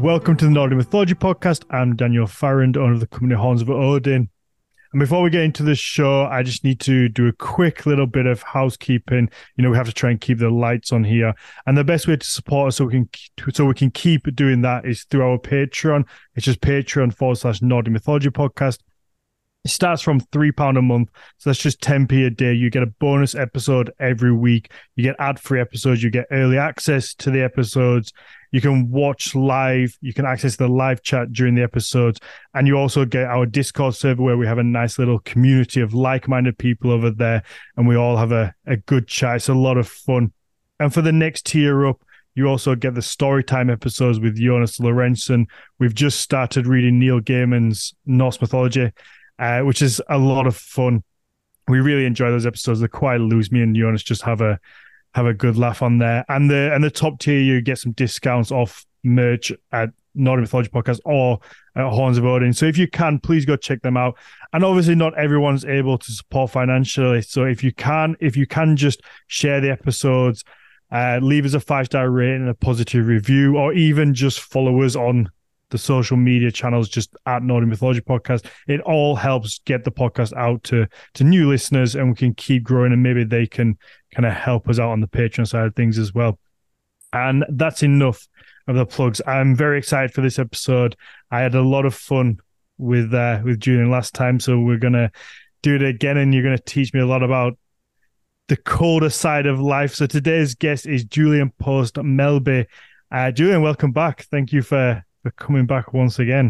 Welcome to the Nordic Mythology Podcast. I'm Daniel Farrand, owner of the company Horns of Odin. And before we get into the show, I just need to do a quick little bit of housekeeping. You know, we have to try and keep the lights on here. And the best way to support us so we can keep doing that is through our Patreon. It's just Patreon/Nordic Mythology Podcast. It starts from £3 a month, so that's just 10p a day. You get a bonus episode every week. You get ad-free episodes. You get early access to the episodes. You can watch live. You can access the live chat during the episodes. And you also get our Discord server where we have a nice little community of like-minded people over there. And we all have a good chat. It's a lot of fun. And for the next tier up, you also get the Storytime episodes with Jonas Lorentzen. We've just started reading Neil Gaiman's Norse mythology, which is a lot of fun. We really enjoy those episodes. They're quite loose. Me and Jonas just have a good laugh on there. And the top tier, you get some discounts off merch at Nordic Mythology Podcast or at Horns of Odin. So if you can, please go check them out. And obviously not everyone's able to support financially. So if you can just share the episodes, leave us a 5-star rating and a positive review, or even just follow us on the social media channels, just at Nordic Mythology Podcast. It all helps get the podcast out to new listeners, and we can keep growing, and maybe they can kind of help us out on the Patreon side of things as well. And that's enough of the plugs. I'm very excited for this episode. I had a lot of fun with Julian last time, so we're going to do it again, and you're going to teach me a lot about the colder side of life. So today's guest is Julian Post Melby. Julian, welcome back. Thank you for coming back once again.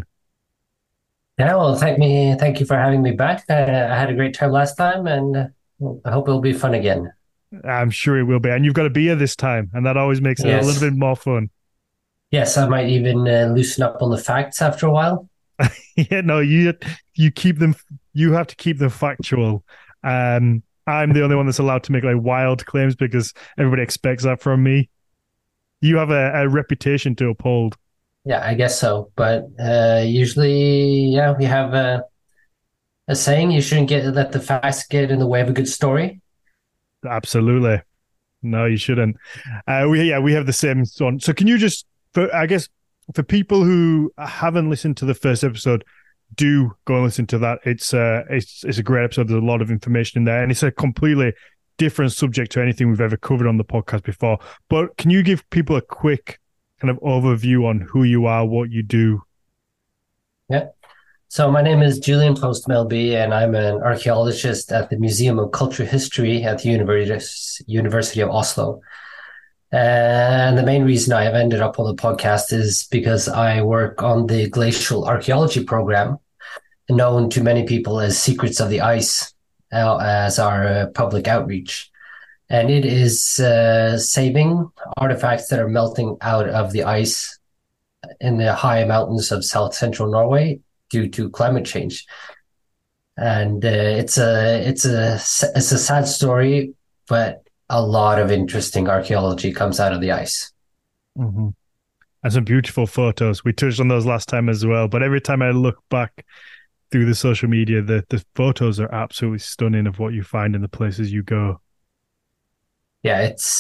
Yeah, well, thank you for having me back. I had a great time last time, and I hope it'll be fun again. I'm sure it will be. And you've got a beer this time, and that always makes it a little bit more fun. Yes, I might even loosen up on the facts after a while. Yeah, no, you keep them. You have to keep them factual. I'm the only one that's allowed to make like wild claims because everybody expects that from me. You have a reputation to uphold. Yeah, I guess so. But usually, yeah, we have a saying: you shouldn't let the facts get in the way of a good story. Absolutely, no, you shouldn't. We have the same one. So, can you just, for people who haven't listened to the first episode, do go and listen to that. It's a great episode. There's a lot of information in there, and it's a completely different subject to anything we've ever covered on the podcast before. But can you give people a quick kind of overview on who you are, what you do? Yeah. So my name is Julian Post Melby, and I'm an archaeologist at the Museum of Cultural History at the University of Oslo. And the main reason I have ended up on the podcast is because I work on the glacial archaeology program, known to many people as Secrets of the Ice, as our public outreach. And it is saving artifacts that are melting out of the ice in the high mountains of South Central Norway due to climate change. And it's a sad story, but a lot of interesting archaeology comes out of the ice. Mm-hmm. And some beautiful photos. We touched on those last time as well. But every time I look back through the social media, the photos are absolutely stunning of what you find in the places you go. Yeah, it's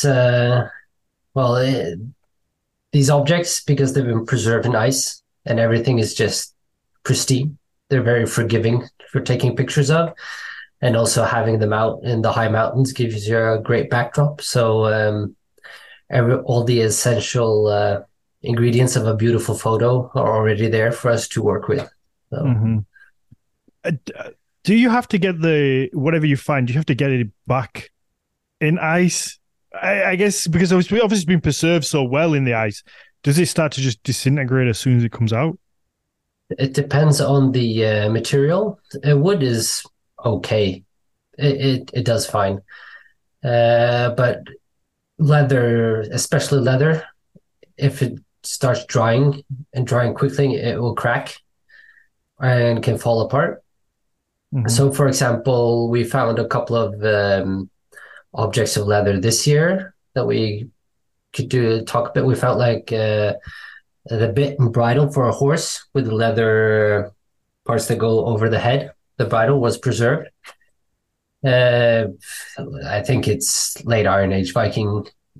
these objects, because they've been preserved in ice and everything is just pristine. They're very forgiving for taking pictures of, and also having them out in the high mountains gives you a great backdrop. So all the essential ingredients of a beautiful photo are already there for us to work with. So. Mm-hmm. Do you have to get whatever you find? Do you have to get it back in ice? I guess because obviously it's been preserved so well in the ice. Does it start to just disintegrate as soon as it comes out? It depends on the material. Wood is okay. It does fine. But leather, especially leather, if it starts drying and drying quickly, it will crack and can fall apart. Mm-hmm. So, for example, we found a couple of objects of leather this year that we could talk about. We found like the bit and bridle for a horse with the leather parts that go over the head. The bridle was preserved. I think it's late Iron Age Viking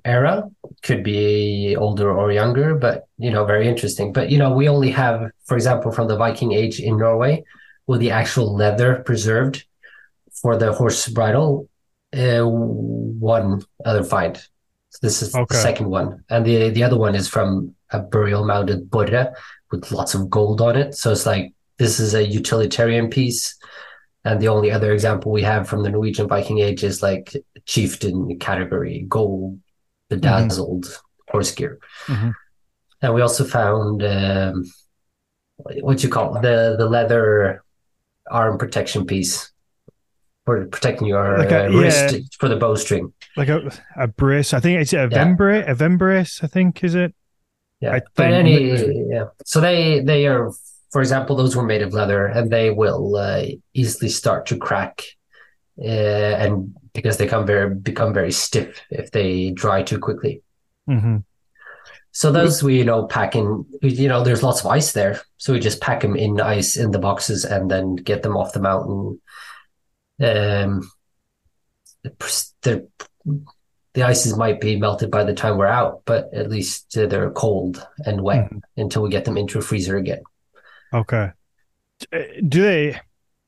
era. Could be older or younger, but very interesting. But we only have, for example, from the Viking Age in Norway, with the actual leather preserved for the horse bridle, one other find. So this is the Okay. second one, and the other one is from a burial mound at Borre with lots of gold on it. So it's like this is a utilitarian piece. And the only other example we have from the Norwegian Viking Age is like chieftain category, gold, Hmm. bedazzled horse gear. Hmm. And we also found what you call the leather arm protection piece for protecting Like a your yeah, wrist for the bowstring. like a brace. I think it's a Yeah, vembrace. A vembrace, I think, is it? yeah. I But think. yeah. So they are, for example, those were made of leather, and they will easily start to crack, and because they become very stiff if they dry too quickly. Hmm. So those we pack in. There's lots of ice there, so we just pack them in ice in the boxes and then get them off the mountain. Um, the the ices might be melted by the time we're out, but at least they're cold and wet Hmm. until we get them into a freezer again. Okay. Do they?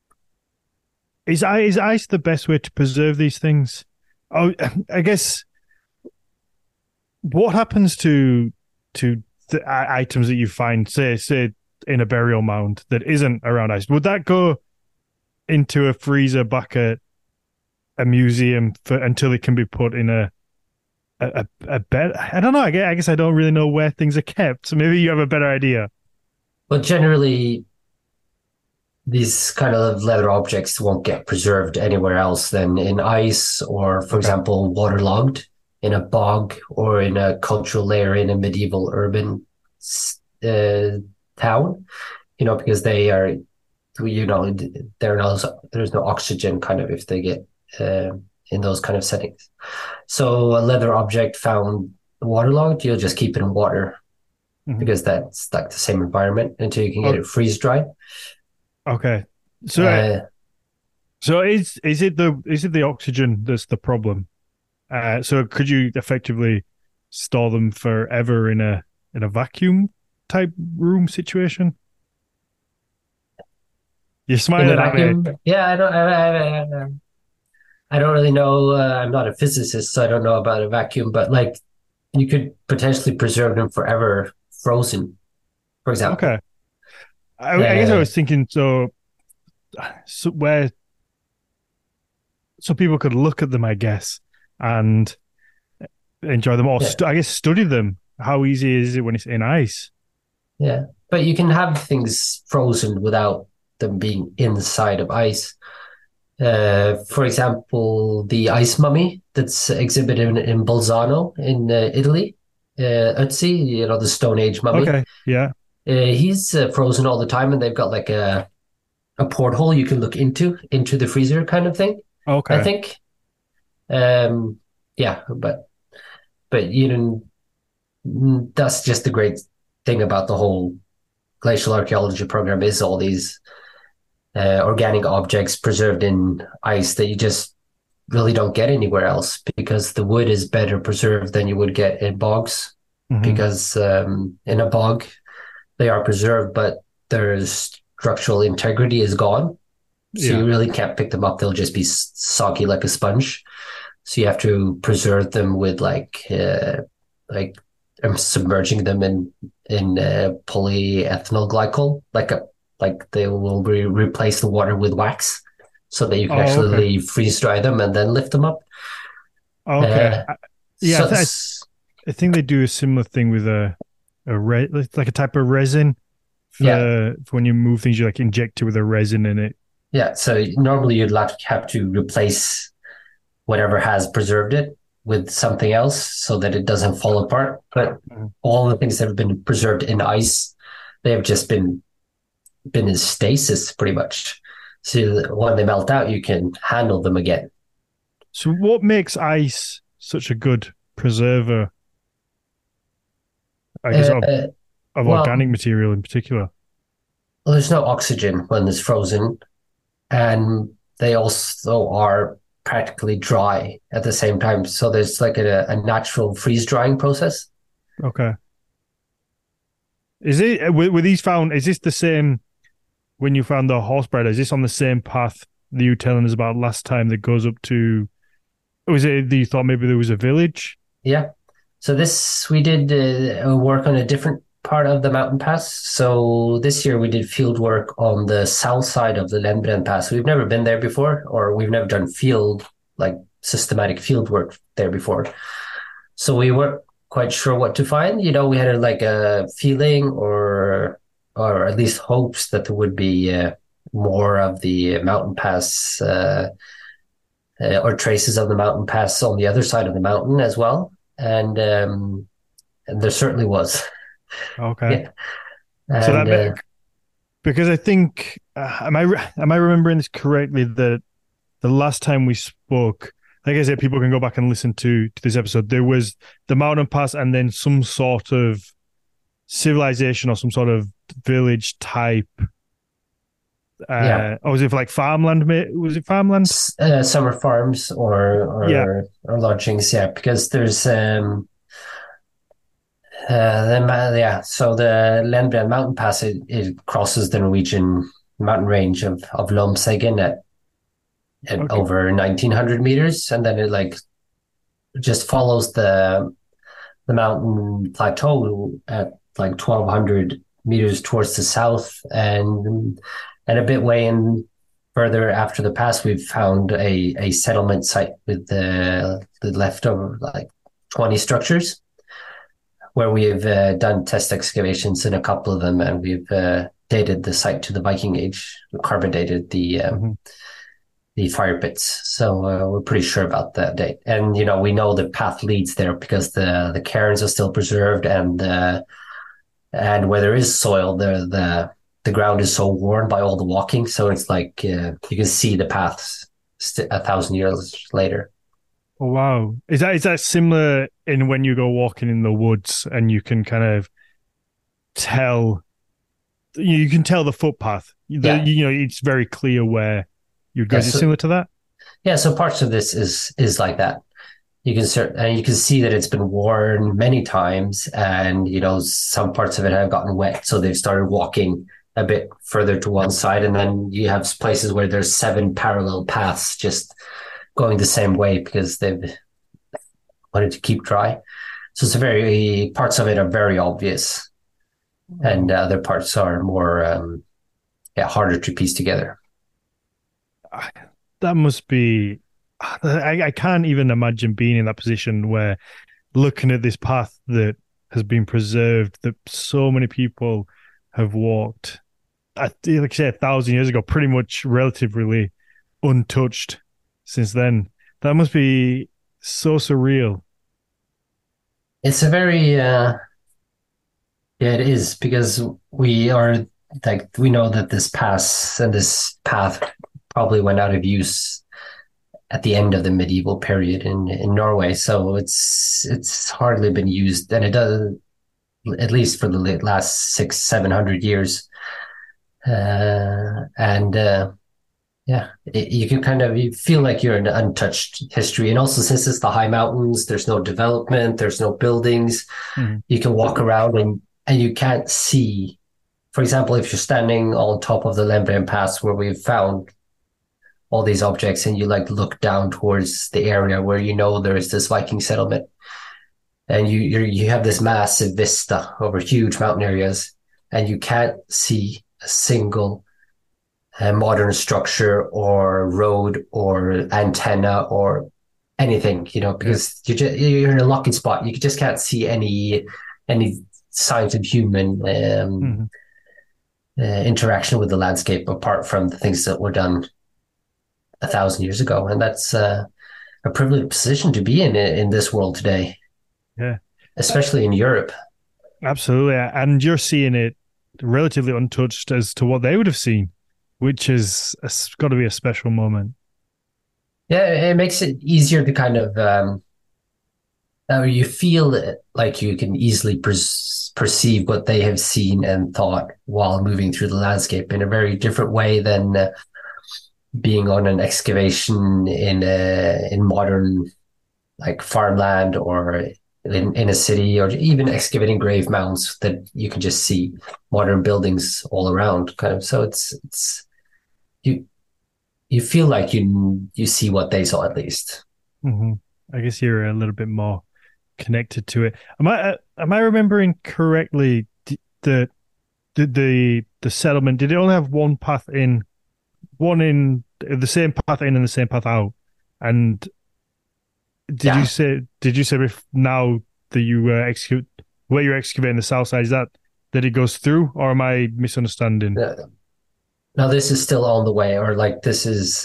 Is ice the best way to preserve these things? Oh, I guess. What happens to the items that you find, say in a burial mound that isn't around ice? Would that go into a freezer back at a museum for until it can be put in a bed? I don't know. I guess I don't really know where things are kept. So maybe you have a better idea. But generally, these kind of leather objects won't get preserved anywhere else than in ice or, for Okay. example, waterlogged in a bog or in a cultural layer in a medieval urban uh, town, because they are, there's no oxygen kind of if they get uh, in those kind of settings. So a leather object found waterlogged, you'll just keep it in water Hmm. because that's like the same environment until you can get Oh, it freeze dried. okay. So Uh, so is it the oxygen that's the problem? So could you effectively store them forever in a vacuum type room situation? You're in a smiling at me. vacuum, yeah, I don't really know. I'm not a physicist, so I don't know about a vacuum, but like you could potentially preserve them forever frozen, for Okay. example. I guess I Uh, was thinking so where so people could look at them, I guess, and enjoy them, or yeah, I guess study them. How easy is it when it's in ice? yeah. But you can have things frozen without them being inside of ice. For example, the ice mummy that's exhibited in Bolzano in Italy, Ötzi, the Stone Age mummy. Okay, yeah, He's frozen all the time, and they've got like a porthole you can look into the freezer kind of thing. I okay, think. Um, yeah, but that's just the great thing about the whole glacial archaeology program is all these organic objects preserved in ice that you just really don't get anywhere else because the wood is better preserved than you would get in bogs hmm, because in a bog they are preserved but their structural integrity is gone, so yeah. you really can't pick them up. They'll just be soggy like a sponge. So you have to preserve them with like submerging them in polyethyl glycol, like they will replace the water with wax, so that you can Oh, okay, actually freeze dry them and then lift them up. okay. Uh, Yeah, so I think they do a similar thing with like a type of resin yeah, for when you move things. You like inject it with a resin in it. yeah. So normally you'd have to replace whatever has preserved it with something else so that it doesn't fall apart. But Mhm. all the things that have been preserved in ice, they have just been in stasis pretty much. So when they melt out, you can handle them again. So, what makes ice such a good preserver? I guess Uh, of organic well, material in particular. there's no oxygen when it's frozen, and they also are. practically dry at the same time. So there's like a natural freeze drying process. Okay. Is it were these found? Is this the same when you found the horse bridle? Is this on the same path that you were telling us about last time that goes up to? Or was it that you thought maybe there was a village? Yeah. So we did work on a different part of the mountain pass. So this year we did field work on the south side of the Lembren Pass. We've never been there before, or we've never done like systematic field work there before. So we weren't quite sure what to find. We had a feeling or at least hopes that there would be more of the mountain pass or traces of the mountain pass on the other side of the mountain as well. And there certainly was. Okay. Yeah. So And because I think am I remembering this correctly that the last time we spoke, like I said, people can go back and listen to this episode. There was the mountain pass and then some sort of civilization or some sort of village type. Or was it like farmland? Was it farmland? Summer farms or lodgings, yeah, because there's so the Lembren mountain pass, it crosses the Norwegian mountain range of Lomseggen at over 1900 meters, and then it like just follows the mountain plateau at like 1200 meters towards the south, and a bit way in further after the pass, we've found a settlement site with the leftover like 20 structures, where we have done test excavations in a couple of them, and we've dated the site to the Viking Age, carbon dated the fire pits. So we're pretty sure about that date. And, we know the path leads there because the cairns are still preserved, and where there is soil, the ground is so worn by all the walking. So it's like you can see the paths 1,000 years later. Oh, wow. Is that similar in when you go walking in the woods and you can kind of tell the footpath? It's very clear where you'd go. Is it similar to that? Yeah, so parts of this is like that. You can see that it's been worn many times, and some parts of it have gotten wet, so they've started walking a bit further to one side, and then you have places where there's 7 parallel paths just going the same way because they've wanted to keep dry. So parts of it are very obvious, and other parts are more harder to piece together. That must be. I can't even imagine being in that position where looking at this path that has been preserved, that so many people have walked, like I say, 1,000 years ago, pretty much relatively untouched since then. That must be so surreal. It's a very it is, because we know that this path probably went out of use at the end of the medieval period in Norway. So it's hardly been used, and it does, at least for the last 600-700 years. You feel like you're in untouched history. And also, since it's the high mountains, there's no development, there's no buildings. Mm-hmm. You can walk around and you can't see. For example, if you're standing on top of the Lembren Pass, where we've found all these objects, and you look down towards the area where there is this Viking settlement, and you have this massive vista over huge mountain areas, and you can't see a single modern structure or road or antenna or anything, because you're in a lucky spot. You just can't see any signs of human interaction with the landscape apart from the things that were done 1,000 years ago. And that's a privileged position to be in this world today. Yeah. Especially in Europe. Absolutely. And you're seeing it relatively untouched as to what they would have seen, which is got to be a special moment. Yeah, it makes it easier to kind of, you feel like you can easily perceive what they have seen and thought while moving through the landscape in a very different way than being on an excavation in modern like farmland or in a city, or even excavating grave mounds that you can just see modern buildings all around kind of. So it's you you feel like you see what they saw at least. Hmm. I guess you're a little bit more connected to it. Am I remembering correctly? The settlement, did it only have one path in, one in the same path in and the same path out? And Yeah. did you say now that you execute where you're excavating the south side, is that it goes through, or am I misunderstanding? Uh, Now this is still on the way, or like this is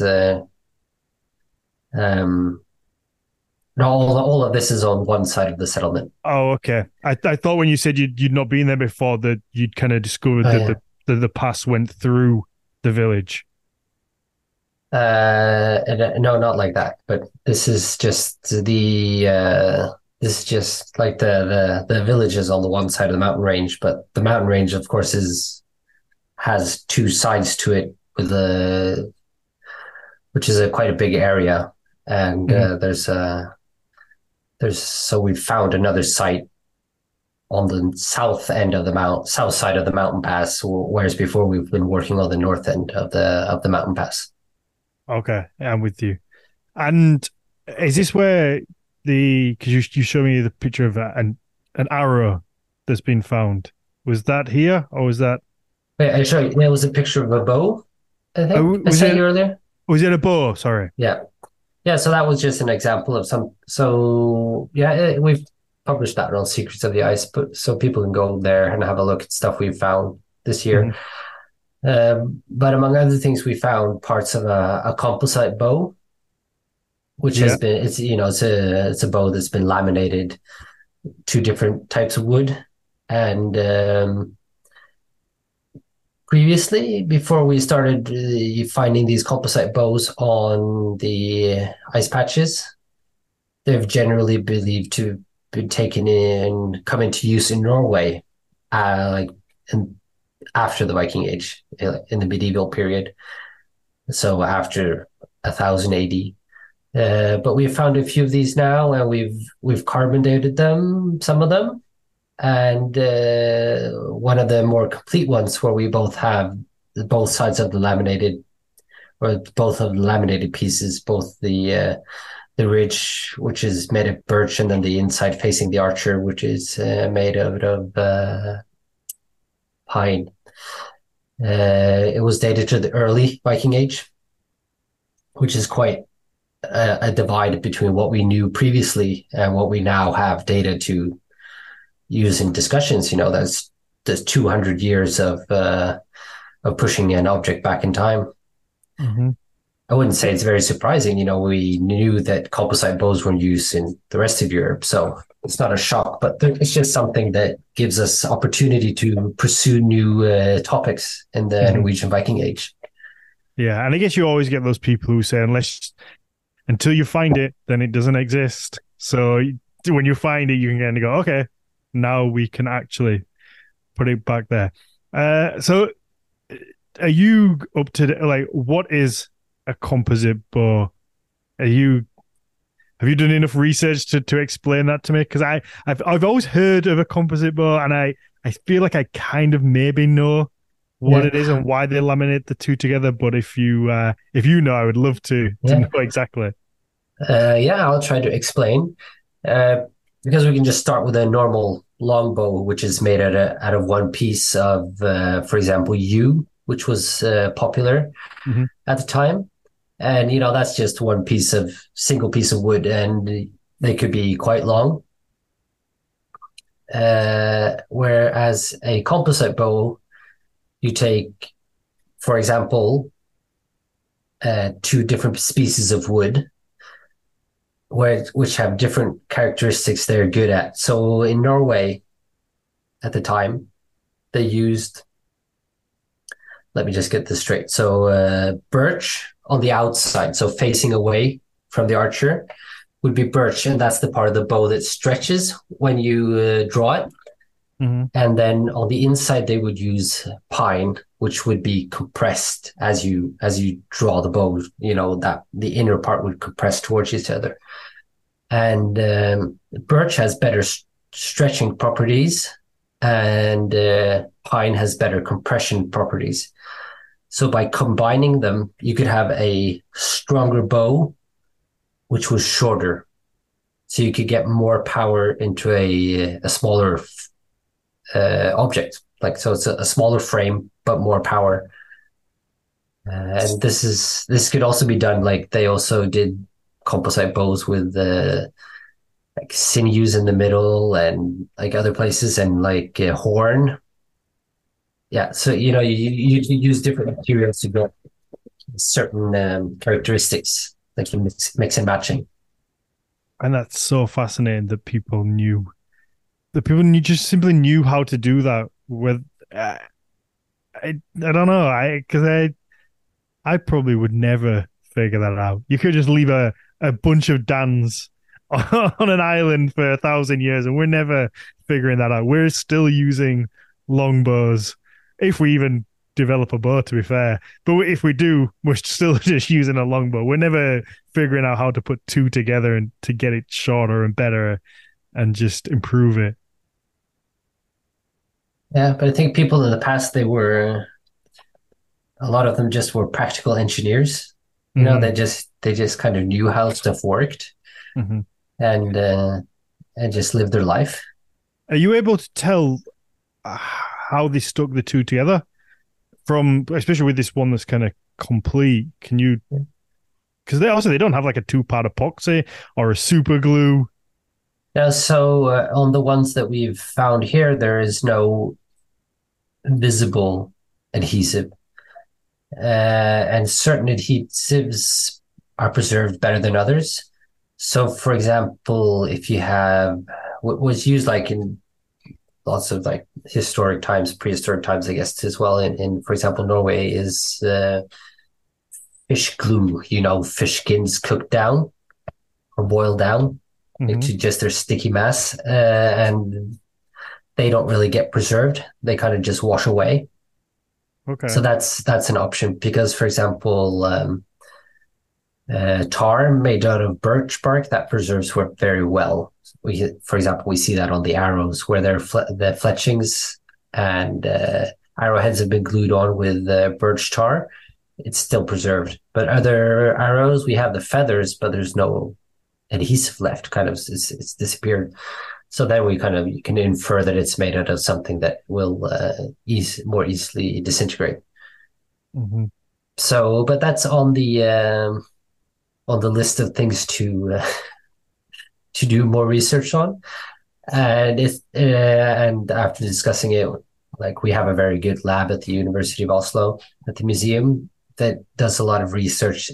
um no, all of this is on one side of the settlement. Oh, okay. I thought when you said you'd not been there before that you'd kind of discovered Oh that yeah. the pass went through the village. No, not like that. But this is just like the villages on the one side of the mountain range. But the mountain range, of course, is has two sides to it with a which is a quite a big area. And Mhm. there's so we found another site on the south side of the mountain pass, whereas before we've been working on the north end of the mountain pass. Okay, I'm with you. And is this where because you showed me the picture of an arrow that's been found? Was that here, or was that Wait, I show you. There was a picture of a bow, I think I was sent it you earlier. a bow? Sorry. Yeah. Yeah, so that was just an example of some. So yeah, we've published that on Secrets of the Ice, but so people can go there and have a look at stuff we've found this year. Hmm. But among other things, we found parts of a composite bow, which Yeah. has been it's a bow that's been laminated to different types of wood, and previously, before we started finding these composite bows on the ice patches, they've generally believed to be taken in, come into use in Norway, like in, after the Viking Age, in the medieval period. So after 1000 AD. But we've found a few of these now, and we've carbon dated them, some of them, and one of the more complete ones where we both have both sides of the laminated, or both of the laminated pieces, both the ridge, which is made of birch, and then the inside facing the archer, which is made out of pine. It was dated to the early Viking Age, which is quite a divide between what we knew previously and what we now have data to use in discussions. You know, there's 200 years of pushing an object back in time. Hmm. I wouldn't say it's very surprising. You know, we knew that composite bows were in use in the rest of Europe, so it's not a shock. But it's just something that gives us opportunity to pursue new topics in the Hmm. Norwegian Viking Age. Yeah, and I guess you always get those people who say until you find it, then it doesn't exist. So when you find it, you can kind of go, okay, now we can actually put it back there. So are you up to like what is a composite bow? Are you Have you done enough research to explain that to me? Because I've always heard of a composite bow, and I feel like I kind of maybe know what Yeah, it is and why they laminate the two together. But if you know, I would love to yeah, know exactly. yeah. I'll try to explain. Uh, because we can just start with a normal longbow, which is made out of one piece of, for example, yew, which was popular Hmm. at the time. And you know, that's just one single piece of wood, and they could be quite long. Whereas a composite bow, you take, for example, two different species of wood, which have different characteristics they're good at. So in Norway at the time, they used, let me just get this straight. So birch on the outside, so facing away from the archer, would be birch, and that's the part of the bow that stretches when you draw it. Hmm. And then on the inside, they would use pine, which would be compressed as you draw the bow. That the inner part would compress towards each other. And birch has better stretching properties, and pine has better compression properties. So by combining them, you could have a stronger bow, which was shorter. So you could get more power into a smaller object. Like, so it's a smaller frame but more power. And this could also be done. Like, they also did composite bows with like sinews in the middle and like other places, and like horn. Yeah, so you use different materials to get certain characteristics, like you mix and matching. And that's so fascinating that people knew. The people knew, just simply knew how to do that with. Uh, I don't know. I probably would never figure that out. You could just leave a bunch of Dans on an island for 1,000 years, and we're never figuring that out. We're still using longbows, if we even develop a bow, to be fair. But if we do, we're still just using a longbow. We're never figuring out how to put two together and to get it shorter and better and just improve it. Yeah, but I think people in the past, a lot of them just were practical engineers. Hmm. They just kind of knew how stuff worked, Hmm. and just lived their life. Are you able to tell how they stuck the two together? From especially with this one that's kind of complete, can you, because they don't have like a two-part epoxy or a super glue. Now, so on the ones that we've found here, there is no visible adhesive, and certain adhesives are preserved better than others. So, for example, if you have what was used like in lots of like historic times, prehistoric times, I guess, as well, in for example, Norway, is fish glue. Fish skins cooked down or boiled down Hmm. into just their sticky mass, and they don't really get preserved. They kind of just wash away. So Okay. that's an option because, for example, tar made out of birch bark that preserves work very well. For example, we see that on the arrows where the fletchings and arrowheads have been glued on with birch tar. It's still preserved. But other arrows, we have the feathers, but there's no adhesive left. Kind of, it's disappeared. So then we kind of you can infer that it's made out of something that will more easily disintegrate. Hmm. So, but that's on the list of things to do more research on. And after discussing it, like we have a very good lab at the University of Oslo at the museum that does a lot of research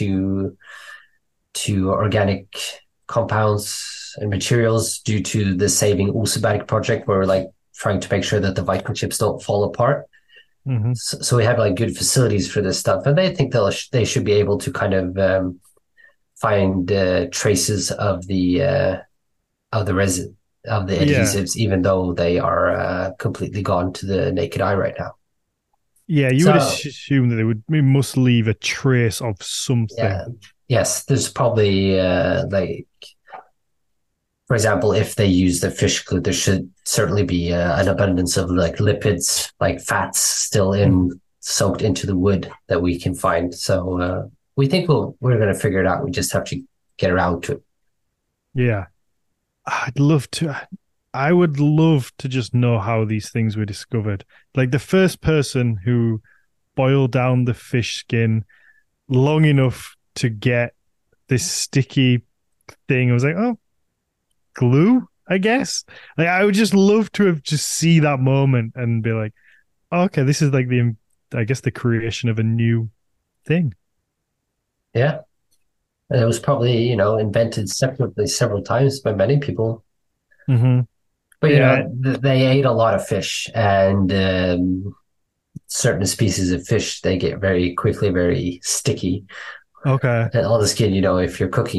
into organic compounds and materials due to the Saving Oseberg project, where we're like trying to make sure that the microchips don't fall apart. Hmm. So we have like good facilities for this stuff, and they think they should be able to kind of find traces of the resin of the Yeah. adhesives, even though they are completely gone to the naked eye right now. Yeah, you would So assume that they must leave a trace of something. yeah, yes, there's probably like, for example, if they use the fish glue, there should certainly be an abundance of like lipids, like fats, still Mhm. in soaked into the wood that we can find. So we think we're going to figure it out. We just have to get around to it. Yeah. I'd love to. I would love to just know how these things were discovered. Like the first person who boiled down the fish skin long enough to get this sticky thing. I was like, oh, glue, I guess. Like I would just love to have just see that moment and be like, oh, okay, this is like I guess the creation of a new thing. Yeah. And it was probably, invented separately several times by many people. Hmm. But, Yeah. they ate a lot of fish, and certain species of fish, they get very quickly very sticky Okay. on the skin, if you're cooking it.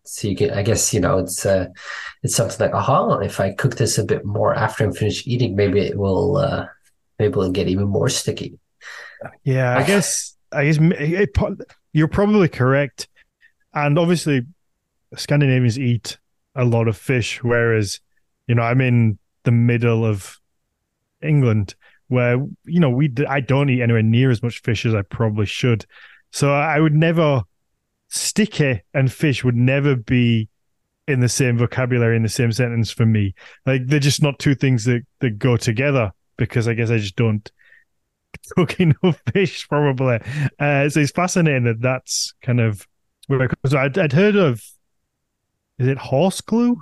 So you can, I guess, it's something like, aha, if I cook this a bit more after I'm finished eating, maybe it'll get even more sticky. Yeah, I guess you're probably correct. And obviously, Scandinavians eat a lot of fish, whereas, I'm in the middle of England where, I don't eat anywhere near as much fish as I probably should. So I would never, sticky and fish would never be in the same vocabulary in the same sentence for me. Like they're just not two things that go together because I guess I just don't cook enough fish probably. So it's fascinating that that's kind of where so I'd heard of, is it horse glue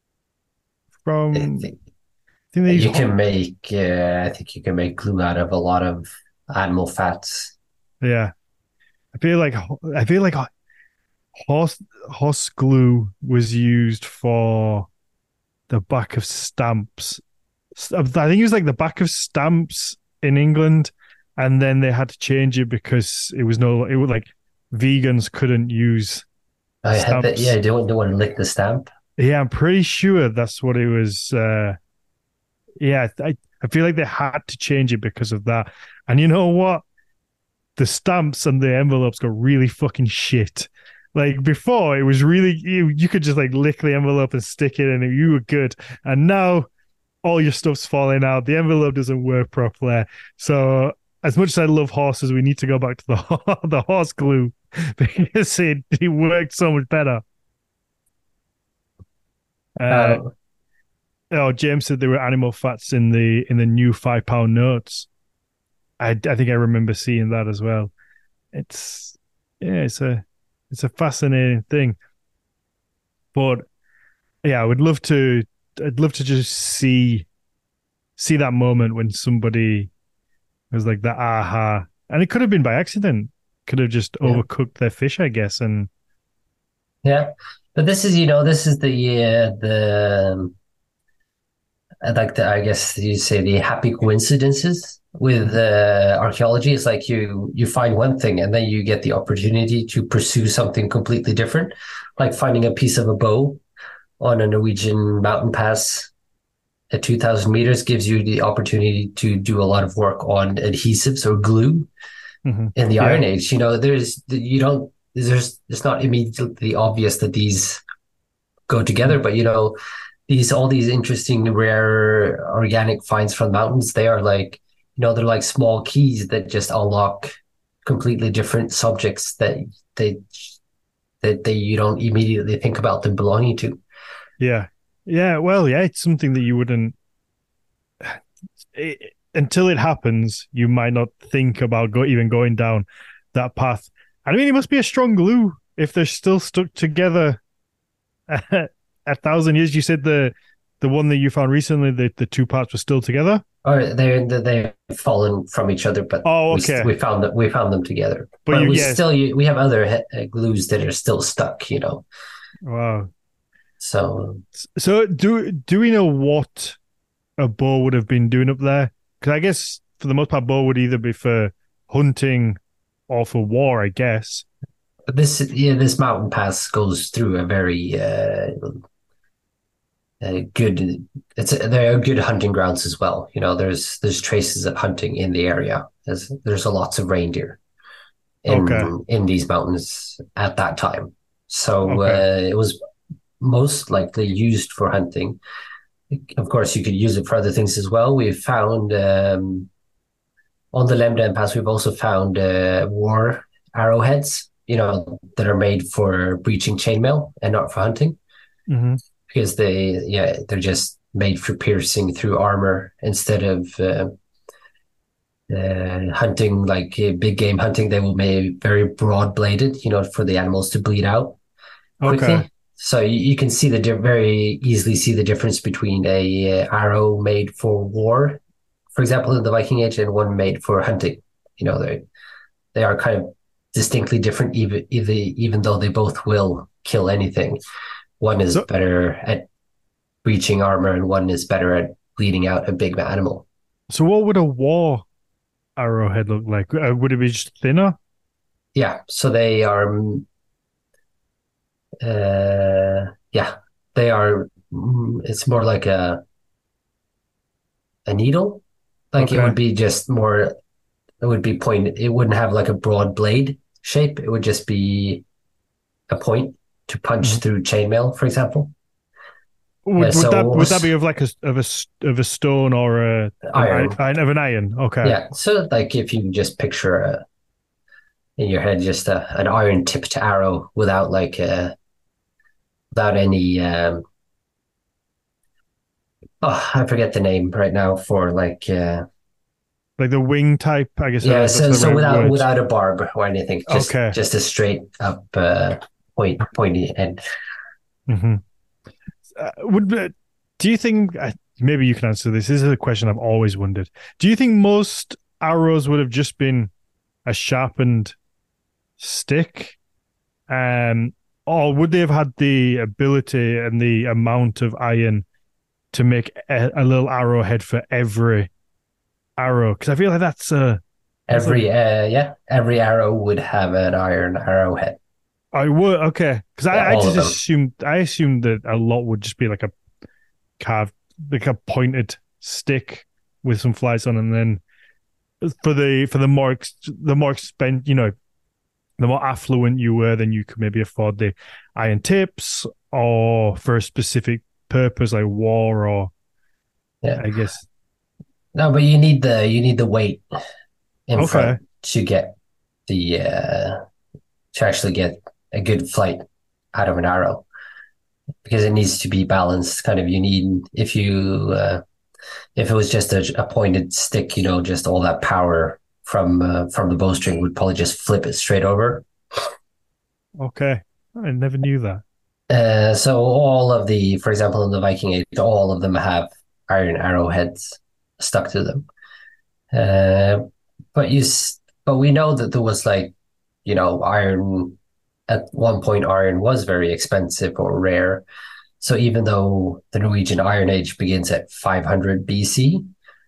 I from, think I think they use I think you can make glue out of a lot of animal fats. yeah. I feel like horse horse glue was used for the back of stamps. I think it was like the back of stamps in England, and then they had to change it because it was like vegans couldn't use I had that. stamps. Yeah, don't want to lick the stamp. Yeah, I'm pretty sure that's what it was. Yeah, I feel like they had to change it because of that. And you know what? The stamps and the envelopes got really fucking shit. Like before, it was really you could just like lick the envelope and stick it in, and you were good. And now all your stuff's falling out. The envelope doesn't work properly. So as much as I love horses, we need to go back to the the horse glue because it worked so much better. Uh, Uh, oh, James said there were animal fats in the new £5 notes. I think I remember seeing that as well. It's yeah, it's a fascinating thing. But yeah, I'd love to just see that moment when somebody was like that aha. And it could have been by accident. Could have just yeah, overcooked their fish, I guess. And yeah. But this is the like the I guess you say the happy coincidences with archaeology. It's like you find one thing and then you get the opportunity to pursue something completely different, like finding a piece of a bow on a Norwegian mountain pass at 2,000 meters gives you the opportunity to do a lot of work on adhesives or glue mhm. in the Yeah, Iron Age. There's you don't there's it's not immediately obvious that these go together, but these all these interesting rare organic finds from mountains, they are like they're like small keys that just unlock completely different subjects they that you don't immediately think about them belonging to. yeah, yeah. Well, yeah, it's something that you wouldn't until it happens. You might not think about even going down that path. I mean, it must be a strong glue if they're still stuck together 1,000 years. You said the one that you found recently, the two parts were still together. Or they've fallen from each other, but Oh, okay. we found them together. But But you, we yes. still we have other glues that are still stuck. Wow. So So do we know what a bow would have been doing up there? Because I guess for the most part, bow would either be for hunting or for war. I guess. this mountain pass goes through a very good. There are good hunting grounds as well. There's traces of hunting in the area. There's a lots of reindeer Okay. in these mountains at that time. So Okay. it was most likely used for hunting. Of course, you could use it for other things as well. We've found on the Lemden Pass, we've also found war arrowheads, that are made for breaching chainmail and not for hunting, Hmm. because they're just made for piercing through armor instead of hunting like big game hunting. They will make very broad bladed, for the animals to bleed out Okay. quickly. So you can see very easily see the difference between a arrow made for war, for example, in the Viking Age, and one made for hunting. They are kind of distinctly different, even though they both will kill anything. One is So better at breaching armor, and one is better at bleeding out a big animal. so what would a war arrowhead look like? Would it be just thinner? Yeah, so they are Yeah, they are. It's more like a needle. Like it would Okay. be just more. It would be point. It wouldn't have like a broad blade shape. It would just be a point to punch Mhm. through chainmail, for example. Would that So be of like a stone or iron. of an iron? Okay. Yeah. So like if you just picture in your head just an iron tipped arrow without without any oh, I forget the name right now for Like the wing type, I guess yeah, that's so the right without word. a barb or anything, Okay. just a straight up pointy end. Hmm. Would do you think maybe you can answer this? This is a question I've always wondered. Do you think most arrows would have just been a sharpened stick, um, or would they have had the ability and the amount of iron to make a little arrowhead for every arrow? Because I feel like that's a Every arrow would have an iron arrowhead. I would okay because Yeah, I all of just them. assumed that a lot would just be like a carved like a pointed stick with some flies on, and then for the more expensive, the more affluent you were, then you could maybe afford the iron tips, or for a specific purpose like war, or Yeah. I guess. No, but you need the weight in Okay. front to get the to actually get a good flight out of an arrow because it needs to be balanced. Kind of, you need if it was just a pointed stick, just all that power from the bowstring would probably just flip it straight over. Okay. I never knew that. So all of for example, in the Viking Age, all of them have iron arrowheads stuck to them. Uh, but but we know that there was iron at one point. Iron was very expensive or rare. So even though the Norwegian Iron Age begins at 500 BC,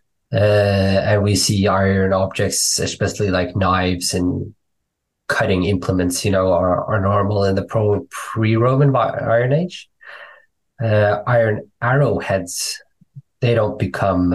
and we see iron objects, especially like knives and cutting implements, are normal in the pre-Roman Iron Age. Iron arrowheads, they don't become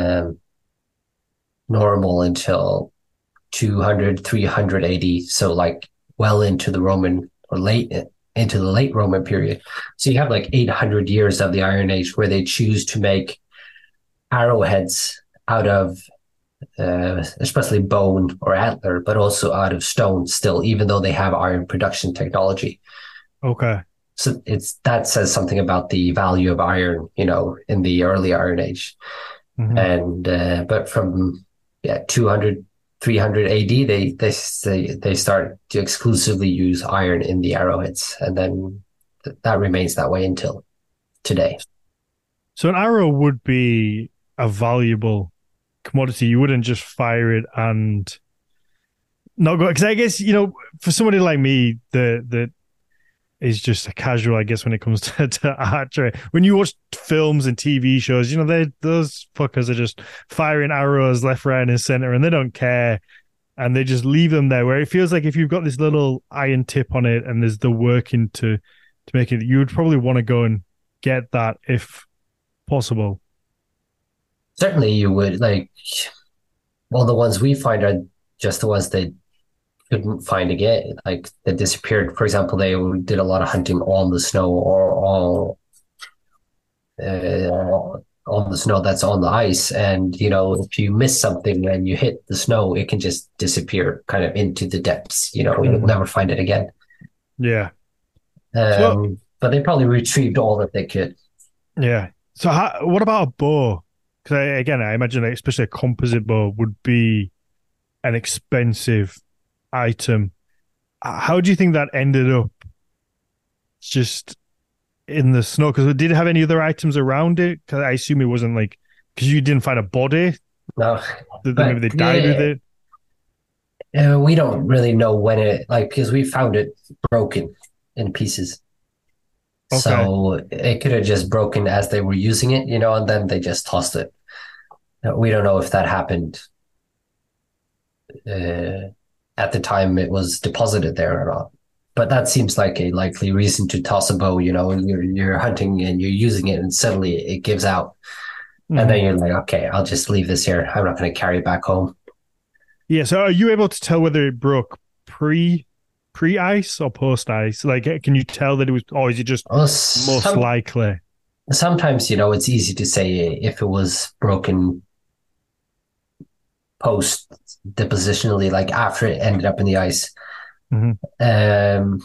normal until 200, 300 AD. So like well into the Roman or late into the late Roman period. So you have like 800 years of the Iron Age where they choose to make arrowheads out of especially bone or antler, but also out of stone still, even though they have iron production technology. Okay. So that says something about the value of iron, in the early Iron Age. Hmm. And but from 200, 300 AD, they start to exclusively use iron in the arrowheads, and then that remains that way until today. So an arrow would be a valuable commodity. You wouldn't just fire it and not go, because I guess for somebody like me that is just a casual, I guess, when it comes to archery. When you watch films and TV shows, those fuckers are just firing arrows left, right, and center, and they don't care, and they just leave them there. Where it feels like if you've got this little iron tip on it and there's the working to make it, you would probably want to go and get that if possible. Certainly, you would well, the ones we find are just the ones they couldn't find again. Like they disappeared. For example, they did a lot of hunting on the snow or on the snow that's on the ice. And, if you miss something and you hit the snow, it can just disappear kind of into the depths. You'll Mm. never find it again. Yeah. So But they probably retrieved all that they could. yeah. So what about a bow? Because again, I imagine especially a composite bow would be an expensive item. How do you think that ended up just in the snow? Because did it have any other items around it? Because I assume it wasn't like, because you didn't find a body No, that maybe but they died with it. we don't really know when because we found it broken in pieces. Okay. So it could have just broken as they were using it, and then they just tossed it. We don't know if that happened uh, at the time it was deposited there or not. But that seems like a likely reason to toss a bow. You're hunting and you're using it, and suddenly it gives out, and Mhm. then you're like, okay, I'll just leave this here. I'm not going to carry it back home. Yeah. So are you able to tell whether it broke pre ice or post ice? Like, can you tell that it was, or is it just Well, most likely? sometimes it's easy to say if it was broken post depositionally, like after it ended up in the ice. Mm-hmm. Um,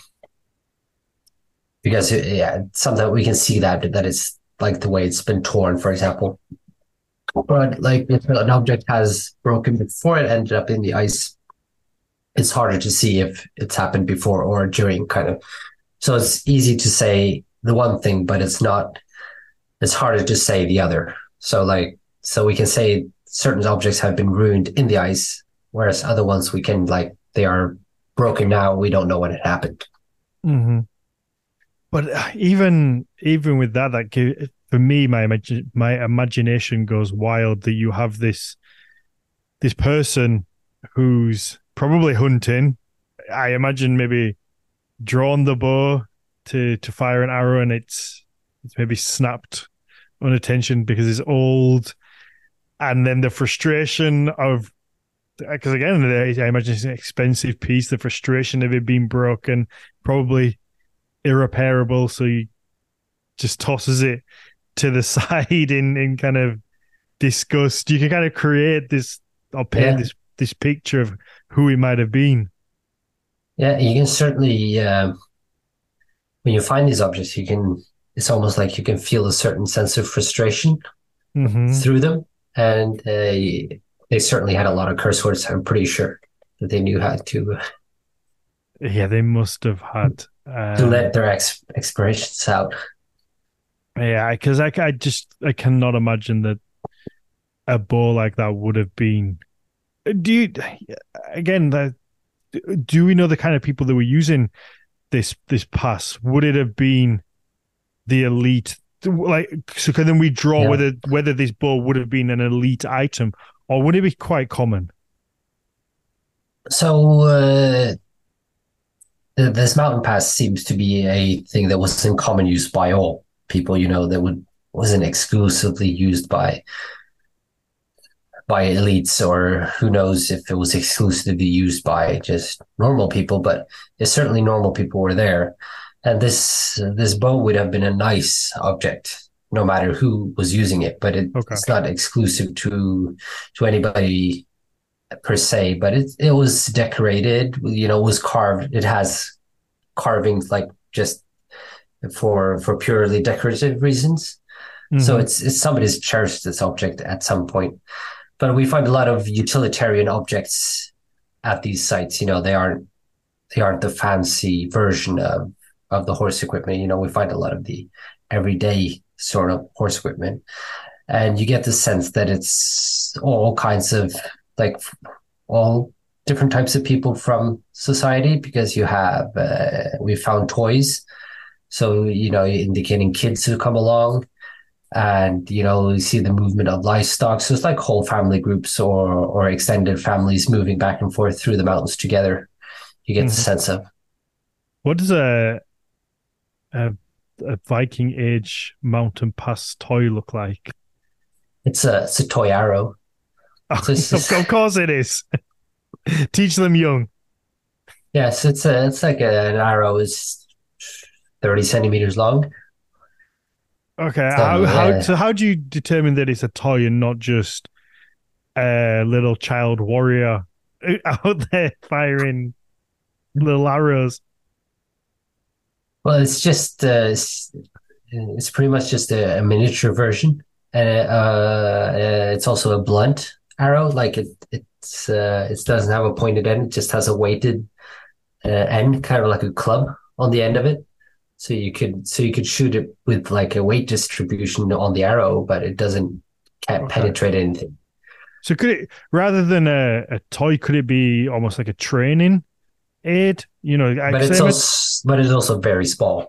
because yeah, sometimes we can see that it's like the way it's been torn, for example. But like if an object has broken before it ended up in the ice, it's harder to see if it's happened before or during, kind of. So it's easy to say the one thing, but it's not. It's harder to say the other. So we can say certain objects have been ruined in the ice, whereas other ones we can, like, they are broken now. We don't know when it happened. Mm-hmm. But even with that, for me, my imagination goes wild. That you have this person who's probably hunting. I imagine maybe drawn the bow to fire an arrow, and it's maybe snapped unintentionally because it's old, and then the frustration of, because again, I imagine it's an expensive piece. The frustration of it being broken, probably irreparable, so he just tosses it to the side in kind of disgust. You can kind of create this or paint Yeah, this picture of who he might have been. yeah. You can certainly when you find these objects, you can. It's almost like you can feel a certain sense of frustration Mm-hmm. through them, and they certainly had a lot of curse words. I'm pretty sure that they knew how Yeah, they must have had. to let their expirations out. Yeah, because I cannot imagine that a bow like that would have been. Do you again? Do we know the kind of people that were using this pass? Would it have been the elite? Like, so can then we draw Yeah. whether this bow would have been an elite item, or would it be quite common? So this mountain pass seems to be a thing that was in common use by all people. That wasn't exclusively used by elites, or who knows if it was exclusively used by just normal people. But it's certainly normal people were there, and this bow would have been a nice object no matter who was using it. But Okay. it's not exclusive to anybody per se, but it was decorated, it was carved. It has carvings, like, just for purely decorative reasons. So Mm-hmm. it's somebody's cherished this object at some point. But we find a lot of utilitarian objects at these sites. They aren't the fancy version of the horse equipment. We find a lot of the everyday sort of horse equipment, and you get the sense that it's all kinds of, like, all different types of people from society, because we found toys, so indicating kids who come along, and you see the movement of livestock. So it's like whole family groups or extended families moving back and forth through the mountains together. You get the Mm-hmm. sense of. What does a a Viking Age mountain pass toy look like? It's a toy arrow. So it's just, Of course it is. Teach them young. yes, it's like an arrow is 30 centimeters long. Okay, So how do you determine that it's a toy and not just a little child warrior out there firing little arrows? well, it's pretty much just a miniature version, and it's also a blunt arrow. Like it doesn't have a pointed end; it just has a weighted end, kind of like a club on the end of it. So you could shoot it with like a weight distribution on the arrow, but can't Okay. penetrate anything. So could it, rather than a toy, could it be almost like a training aid? But it's also very small.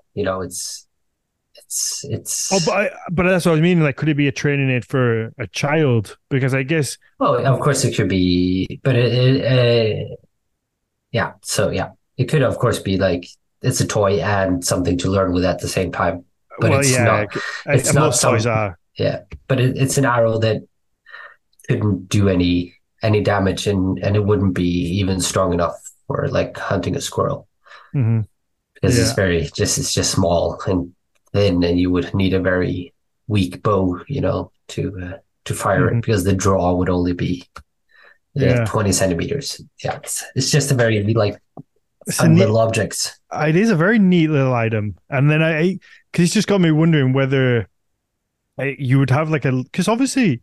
Oh, It's but that's what I mean. Like, could it be a training aid for a child? Because I guess. well, of course it could be, but yeah. So yeah, it could of course be like it's a toy and something to learn with at the same time. But Well, yeah, it's and not most toys some, are. yeah, but it's an arrow that couldn't do any damage, and it wouldn't be even strong enough for like hunting a squirrel Hmm. because Yeah. it's just small and thin, and you would need a very weak bow, to fire Hmm. it because the draw would only be Yeah. 20 centimeters. Yeah, it's just a very like It's a fun neat, little objects. it is a very neat little item. And then because it's just got me wondering whether you would have like because obviously,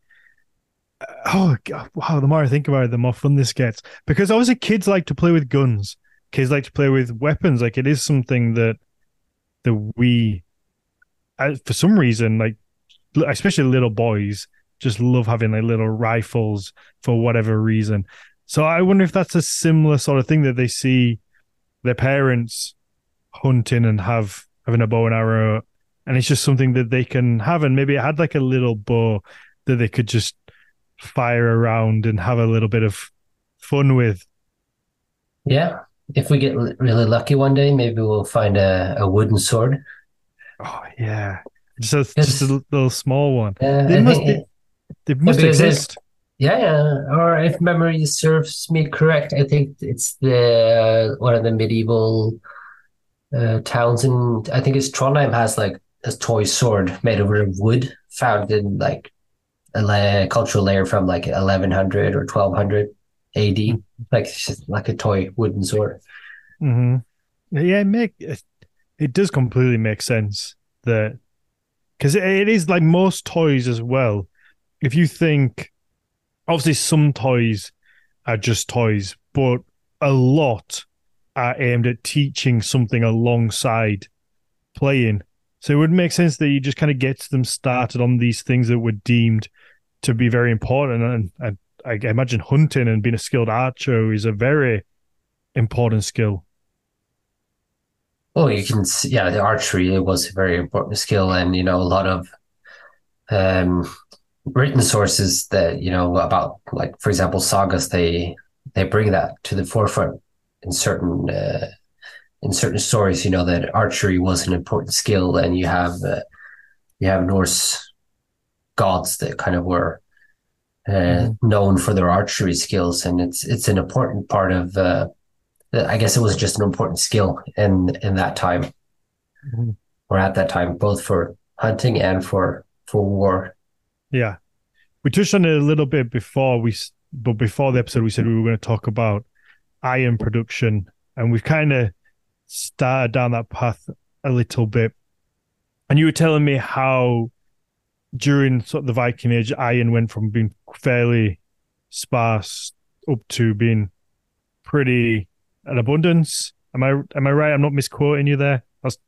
oh God, wow, the more I think about it, the more fun this gets. Because obviously, kids like to play with guns. Kids like to play with weapons. Like it is something that we, for some reason, like especially little boys, just love having like little rifles for whatever reason. So I wonder if that's a similar sort of thing that they see their parents hunting and having a bow and arrow, and it's just something that they can have, and maybe it had like a little bow that they could just fire around and have a little bit of fun with. Yeah. If we get really lucky one day, maybe we'll find a wooden sword. Oh yeah, just a Because little small one. They I must think, they yeah, must because if exist. yeah, yeah, or if memory serves me correct, I think it's the one of the medieval towns in I think it's Trondheim has like a toy sword made out of wood found in like cultural layer from like 1100 or 1200 AD, like it's just like a toy wooden sword. Mm-hmm. Yeah, it does completely make sense that because it is like most toys as well. If you think, obviously, some toys are just toys, but a lot are aimed at teaching something alongside playing. So it would make sense that you just kind of get them started on these things that were deemed to be very important. And I imagine hunting and being a skilled archer is a very important skill. Oh, you can see, yeah, the archery it was a very important skill, and a lot of um, written sources that about like for example sagas they bring that to the forefront in certain stories. That archery was an important skill, and you have Norse gods that kind of were Mm-hmm. known for their archery skills, and it's an important part of. I guess it was just an important skill in that time Mm-hmm. or at that time, both for hunting and for war. Yeah. We touched on it a little bit but before the episode, we said we were going to talk about iron production, and we've kind of started down that path a little bit. And you were telling me how during sort of the Viking Age, iron went from being fairly sparse up to being pretty an abundance. Am I right? I'm not misquoting you there.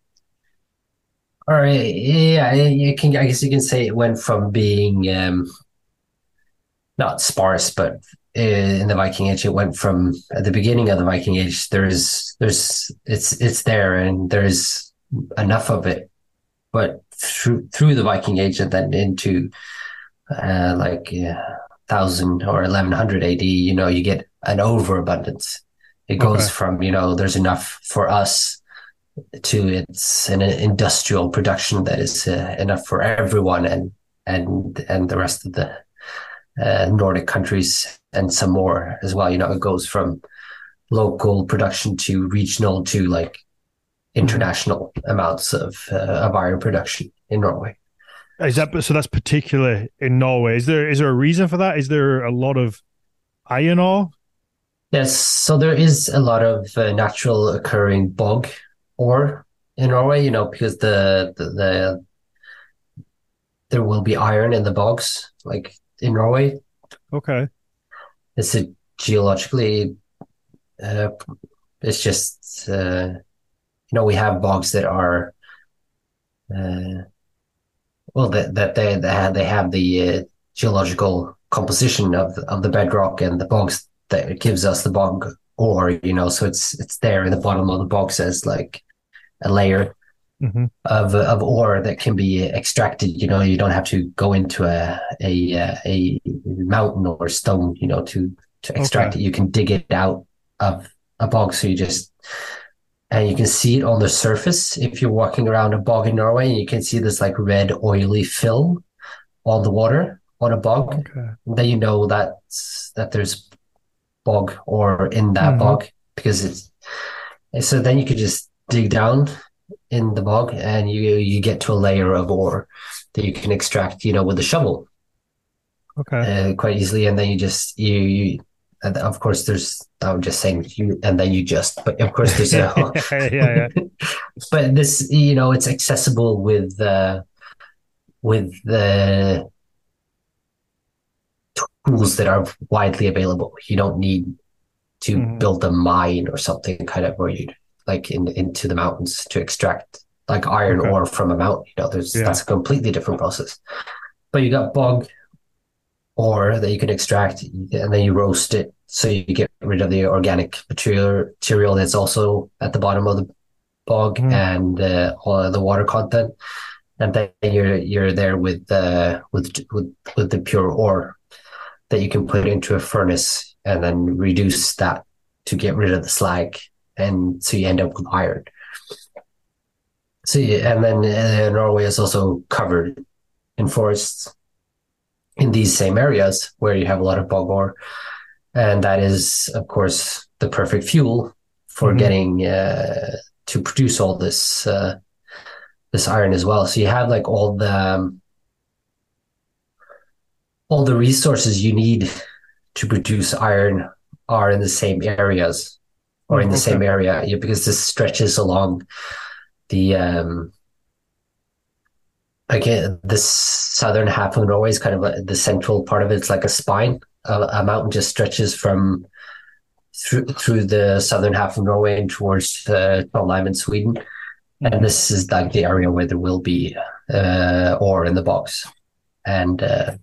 All right, yeah, I guess you can say it went from being not sparse, but in the Viking Age, it went from at the beginning of the Viking Age. It's there, and there's enough of it. But through the Viking Age, and then into like 1000 or 1100 AD, you get an overabundance. It goes Okay. from there's enough for us to it's an industrial production that is enough for everyone, and the rest of the Nordic countries and some more as well. It goes from local production to regional to like Mhm. international amounts of iron production in Norway. Is that so? That's particular in Norway. Is there a reason for that? Is there a lot of iron ore? Yes, so there is a lot of natural occurring bog ore in Norway, because there will be iron in the bogs, like in Norway. Okay. It's a geologically, uh, it's just, we have bogs that are, uh, well, they have the geological composition of the bedrock and the bogs that gives us the bog ore, so it's there in the bottom of the bogs as like a layer Hmm. of ore that can be extracted. You don't have to go into a mountain or stone, to extract Okay. it. You can dig it out of a bog. So you just and you can see it on the surface if you're walking around a bog in Norway, and you can see this like red oily film on the water on a bog. Okay. Then you know that there's bog ore in that Mm-hmm. bog because it's so then you could just dig down in the bog and you get to a layer of ore that you can extract, with a shovel Okay. quite easily, and then you just you and of course there's I'm just saying you and then you just but of course there's a Yeah, yeah. but this it's accessible with the tools that are widely available. You don't need to Mm-hmm. build a mine or something kind of where you like into the mountains to extract like iron Okay. ore from a mountain. Yeah. That's a completely different process. But you got bog ore that you can extract and then you roast it so you get rid of the organic material that's also at the bottom of the bog Mm-hmm. and all the water content. And then you're there with the pure ore that you can put into a furnace and then reduce that to get rid of the slag, and so you end up with iron. So and then Norway is also covered in forests in these same areas where you have a lot of bog ore, and that is of course the perfect fuel for Mm-hmm. getting to produce all this iron as well. So you have like all the resources you need to produce iron are in the same areas or in the Okay. same area, because this stretches along the this southern half of Norway is kind of like the central part of it. It's like a spine. A mountain just stretches from through the southern half of Norway and towards Trondheim in Sweden. And Mm-hmm. this is like the area where there will be ore in the box. And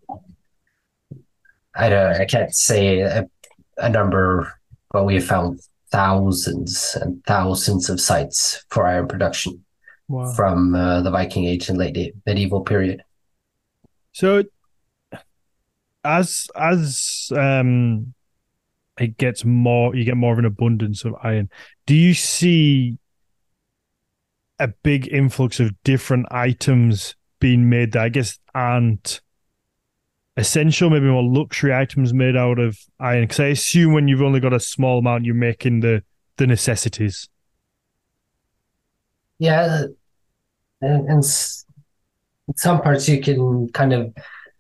I can't say a number, but we have found thousands and thousands of sites for iron production Wow. from the Viking Age and late medieval period. So as it gets more, you get more of an abundance of iron. Do you see a big influx of different items being made that I guess aren't essential, maybe more luxury items made out of iron? Because I assume when you've only got a small amount, you're making the necessities. Yeah, and in some parts you can kind of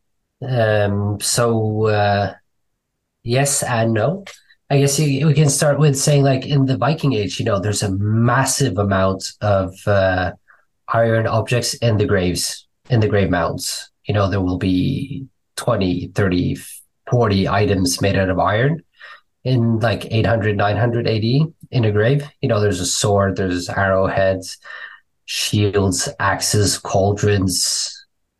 yes and no. I guess we can start with saying like in the Viking Age, there's a massive amount of iron objects in the graves, in the grave mounds. There will be 20, 30, 40 items made out of iron in like 800, 900 AD in a grave. There's a sword, there's arrowheads, shields, axes, cauldrons,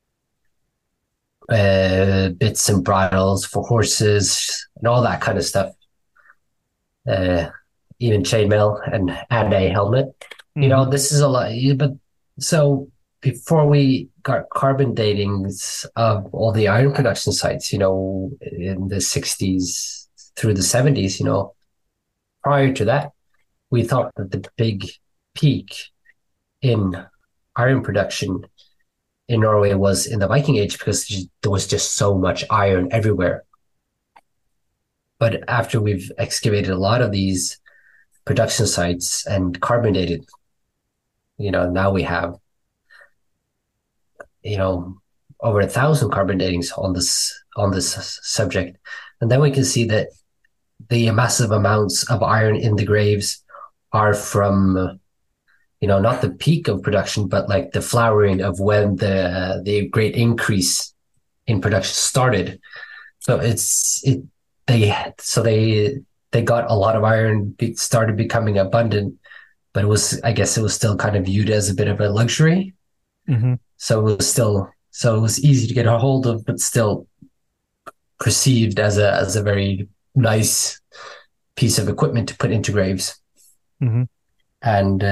bits and bridles for horses, and all that kind of stuff. Uh, Even chainmail and a helmet. Mm-hmm. This is a lot. But so before we got carbon datings of all the iron production sites, in the 60s through the 70s, prior to that, we thought that the big peak in iron production in Norway was in the Viking Age because there was just so much iron everywhere. But after we've excavated a lot of these production sites and carbon dated, now we have, over 1,000 carbon datings on this subject. And then we can see that the massive amounts of iron in the graves are from, not the peak of production, but like the flowering of when the great increase in production started. So they got a lot of iron, started becoming abundant, but I guess it was still kind of viewed as a bit of a luxury. Mm-hmm. So it was easy to get a hold of, but still perceived as a very nice piece of equipment to put into graves. Mm-hmm. And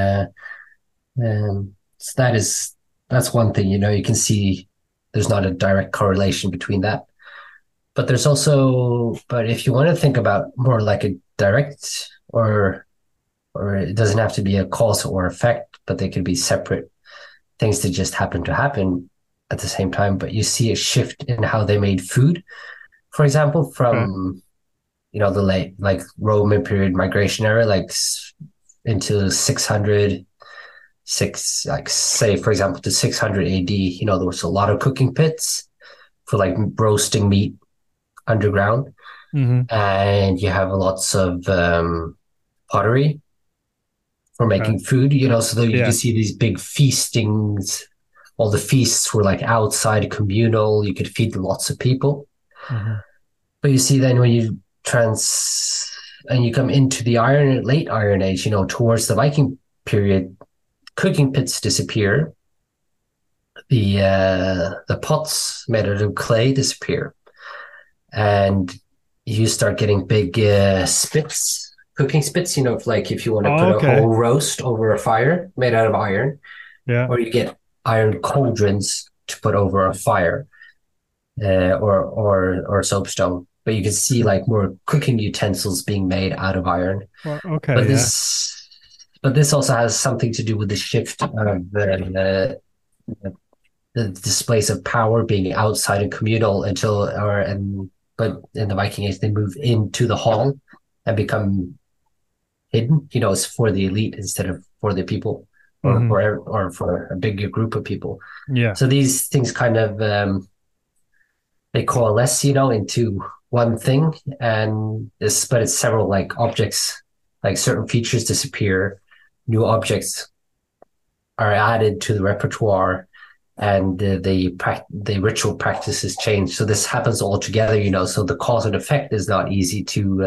so that's one thing. You can see there's not a direct correlation between that. But but if you want to think about more like a direct or or it doesn't have to be a cause or effect, but they could be separate things that just happen to happen at the same time. But you see a shift in how they made food, for example, Okay. from the late like Roman period migration era, like into 600 like say for example to 600 AD. There was a lot of cooking pits for like roasting meat underground, Hmm. and you have lots of pottery for Okay. making food. So that you can Yeah. see these big feastings. All the feasts were like outside communal. You could feed lots of people. Hmm. But you see, then when you and you come into the late Iron Age, towards the Viking period, cooking pits disappear. The pots made out of clay disappear, and you start getting big spits, cooking spits. Like if you want to put Oh, a okay. whole roast over a fire made out of iron, Yeah. or you get iron cauldrons to put over a fire, or soapstone. But you can see Okay. like more cooking utensils being made out of iron. Well, But okay. Yeah. this also has something to do with the shift of the displays of power being outside and communal but in the Viking Age they move into the hall and become hidden. It's for the elite instead of for the people, or Hmm. for a bigger group of people. Yeah. So these things kind of they coalesce, into one thing, but it's several like objects, like certain features disappear, new objects are added to the repertoire, and the ritual practices change. So this happens all together, So the cause and effect is not easy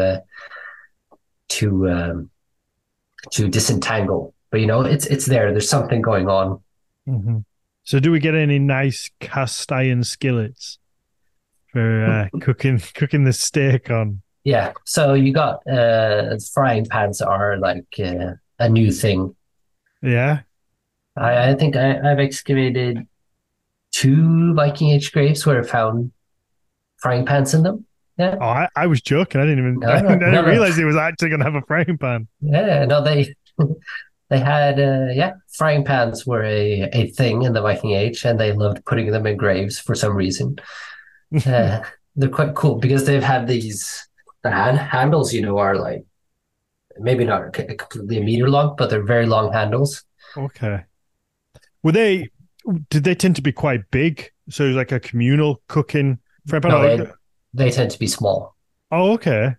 to to disentangle, but it's there. There's something going on. Hmm. So, do we get any nice cast iron skillets for cooking the steak on? Yeah. So you got frying pans are like a new thing. Yeah. I think I've excavated two Viking Age graves where I found frying pans in them. Yeah. Oh, I was joking. I didn't even I No, no, no, didn't no. realize it was actually gonna have a frying pan. Yeah, no, they had frying pans were a thing in the Viking Age, and they loved putting them in graves for some reason. Uh, they're quite cool because they've had the handles, are like maybe not completely a meter long, but they're very long handles. Okay. Were they? Did they tend to be quite big? So it was like a communal cooking frying pan. No, they tend to be small. Oh, okay.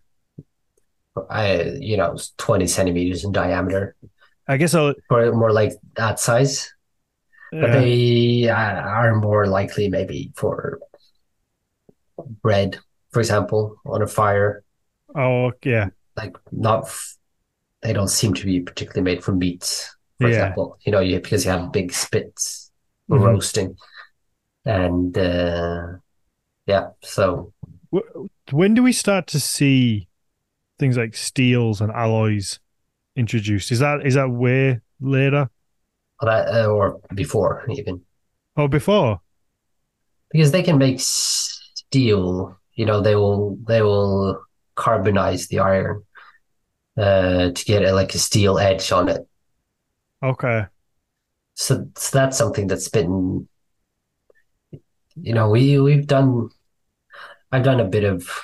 20 centimeters in diameter, I guess I'll. or more like that size. But Yeah. they are more likely maybe for bread, for example, on a fire. Oh, yeah. Like not, they don't seem to be particularly made from meats, for Yeah. example. Because you have big spits for Hmm. roasting, and yeah. So When do we start to see things like steels and alloys introduced? Is that way later that or before even, or before? because they can make steel. They will carbonize the iron to get like a steel edge on it. Okay. So that's something that's been, we've done. I've done a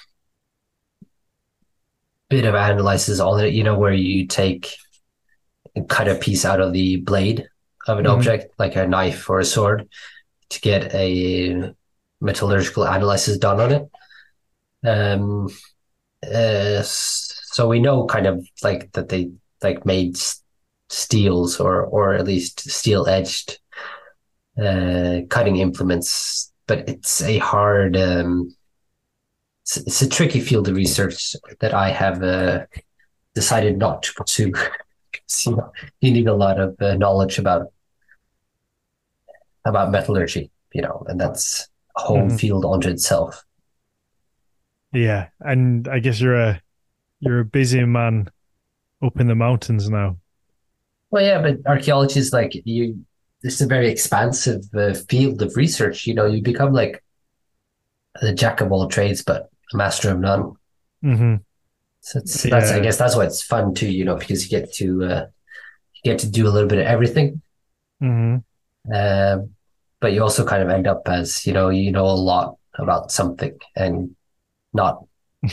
bit of analysis on it. Where you take and cut a piece out of the blade of an Hmm. object, like a knife or a sword, to get a metallurgical analysis done on it. Um, so we know kind of like that they like made steels, or at least steel edged cutting implements, but it's a tricky field of research that I have decided not to pursue. So, you need a lot of knowledge about metallurgy, and that's a whole Hmm. field unto itself. Yeah, and I guess you're a busy man up in the mountains now. Well, yeah, but archaeology is like this is a very expansive field of research. You become like the jack of all trades, but a master of none. Hmm. So that's I Yeah. guess that's why it's fun too, because you get to do a little bit of everything. Hmm. Um, but you also kind of end up as, you know a lot about something and not,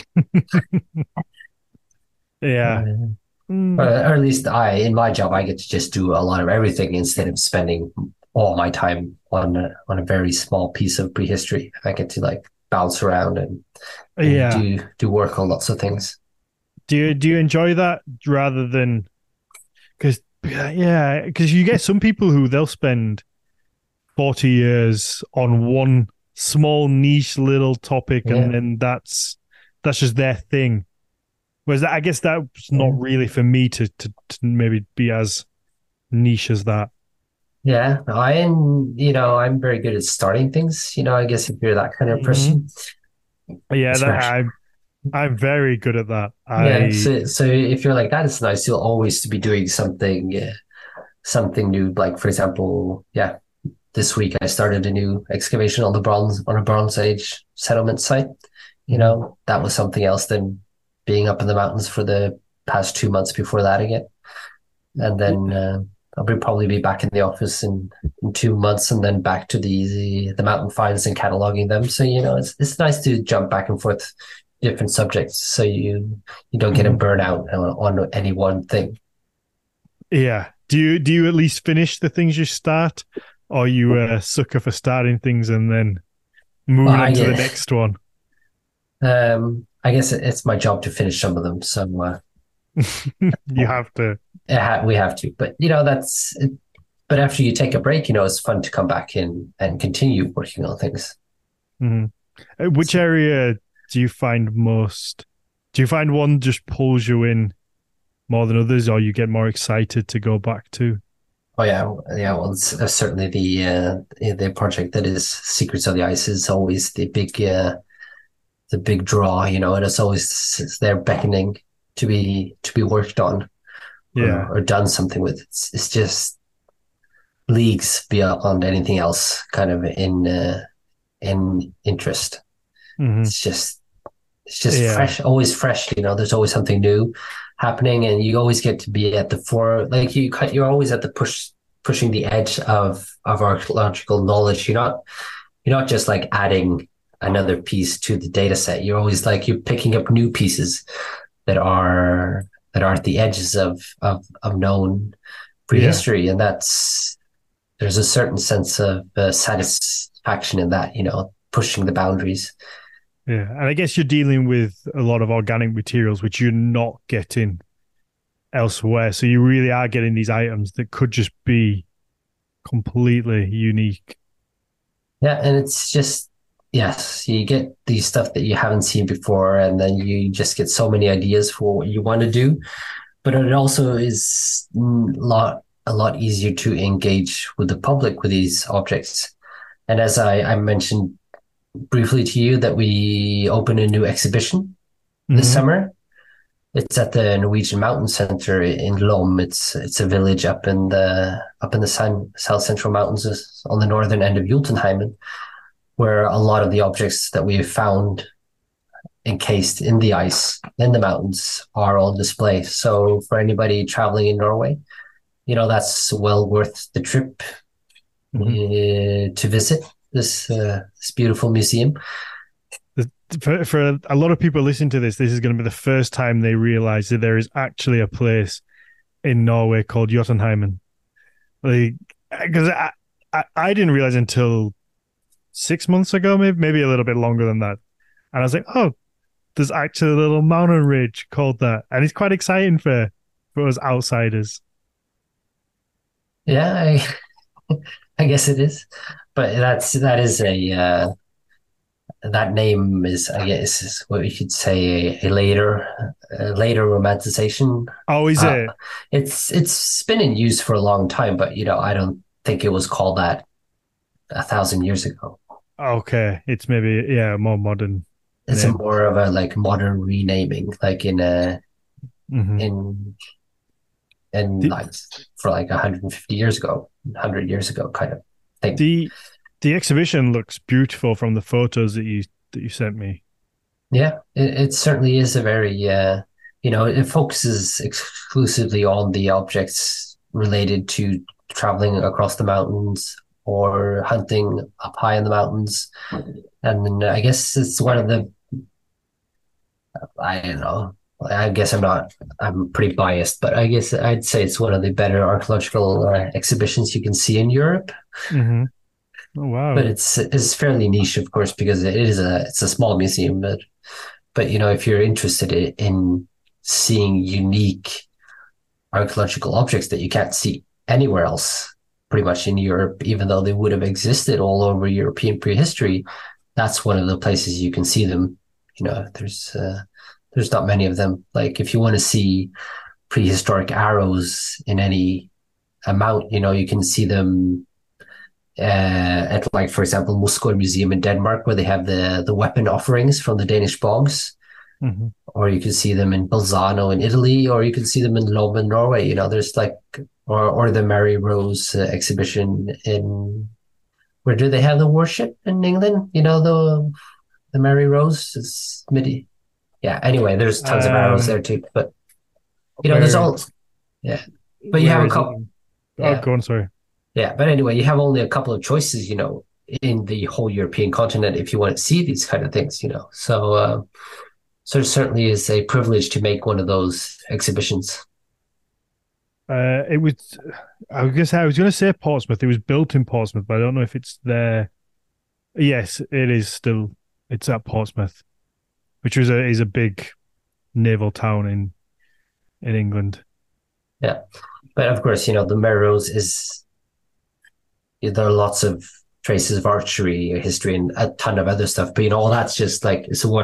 Yeah. uh, Mm. or at least in my job, I get to just do a lot of everything instead of spending all my time on a very small piece of prehistory. I get to like bounce around and Yeah. do work on lots of things. Do you enjoy that rather than because yeah, because you get some people who they'll spend 40 years on one small niche little topic Yeah, and then that's just their thing. Whereas I guess that's not yeah, really for me to maybe be as niche as that. yeah. I'm very good at starting things. I guess if you're that kind of Hmm. person, Yeah, that especially. I'm very good at that. Yeah, I so if you're like that, it's nice. You'll always be doing something new. Like for example, yeah, this week I started a new excavation on a Bronze Age settlement site. Mhm. That was something else than being up in the mountains for the past 2 months before that again. And then probably be back in the office in 2 months, and then back to the mountain finds and cataloging them. So it's nice to jump back and forth different subjects, so you don't get a Mhm. burnout on any one thing. Yeah. Do you at least finish the things you start, or are you a sucker for starting things and then Well, moving I on to the get next one? I guess it's my job to finish some of them. So You have to. we have to, but that's. But after you take a break, it's fun to come back in and continue working on things. Mhm. Which So, area do you find most? Do you find one just pulls you in more than others, or you get more excited to go back to? oh yeah, yeah. Well, it's certainly the project that is Secrets of the Ice is always the big draw, and it's there beckoning to be worked on Yeah. or done something with. It's just leagues beyond anything else, kind of in interest. Hmm. It's just it's just Yeah. fresh, always fresh. There's always something new happening, and you always get to be at the fore. Like you're always at the pushing the edge of archaeological knowledge. You're not just like adding another piece to the data set. You're always like you're picking up new pieces that are that are at the edges of known Yeah. prehistory, and there's a certain sense of satisfaction in that. Pushing the boundaries. Yeah. And I guess you're dealing with a lot of organic materials, which you're not getting elsewhere. So you really are getting these items that could just be completely unique. Yeah, and it's just yes, you get these stuff that you haven't seen before, and then you just get so many ideas for what you want to do. But it also is a lot easier to engage with the public with these objects. And as I mentioned briefly to you, that we open a new exhibition this Hmm. summer. It's at the Norwegian Mountain Center in Lom. It's a village up in the south central mountains on the northern end of Jotunheimen, where a lot of the objects that we have found encased in the ice in the mountains are on display. So for anybody traveling in Norway, that's well worth the trip Hmm. to visit this beautiful museum. For a lot of people listening to this is going to be the first time they realize that there is actually a place in Norway called Jotunheimen. Like, because I didn't realize until 6 months ago, maybe a little bit longer than that. And I was like, oh, there's actually a little mountain ridge called that. And it's quite exciting for us outsiders. Yeah, I guess it is, but that name is, I guess, is what we could say a later romanticization. Oh, is Uh, it? it's been in use for a long time, but I don't think it was called that 1,000 years ago. Okay. It's maybe, yeah, a more modern It's a name. more of a like modern renaming, like Hmm. in in The, like for like 150 years ago, 100 years ago, kind of thing. the the exhibition looks beautiful from the photos that you sent me. Yeah, it certainly is a very it focuses exclusively on the objects related to traveling across the mountains or hunting up high in the mountains. And I guess it's one of the, I don't know, I guess I'm pretty biased, but I guess I'd say it's one of the better archaeological exhibitions you can see in Europe. Mm-hmm. Oh, But wow. it's fairly niche, of course, because it's a small museum. But if you're interested in seeing unique archaeological objects that you can't see anywhere else, pretty much in Europe, even though they would have existed all over European prehistory, that's one of the places you can see them. There's not many of them. Like if you want to see prehistoric arrows in any amount, you can see them at, like, for example, Muskor Museum in Denmark, where they have the weapon offerings from the Danish bogs, Mm-hmm. or you can see them in Bolzano in Italy, or you can see them in Lom in Norway. There's like, or the Mary Rose exhibition in, where do they have the worship in England? The Mary Rose is midi. Yeah. Anyway, there's tons of arrows there Um, too, but there's where all, yeah. But you have where a is it? couple, Oh, yeah, go on, sorry. yeah. But anyway, you have only a couple of choices, in the whole European continent if you want to see these kind of things. So it certainly is a privilege to make one of those exhibitions. It was. I was gonna say Portsmouth. It was built in Portsmouth, but I don't know if it's there. Yes, it is still. It's at Portsmouth, which is a big naval town in England. Yeah. But of course, the Merrose there are lots of traces of archery history and a ton of other stuff. But all that's just like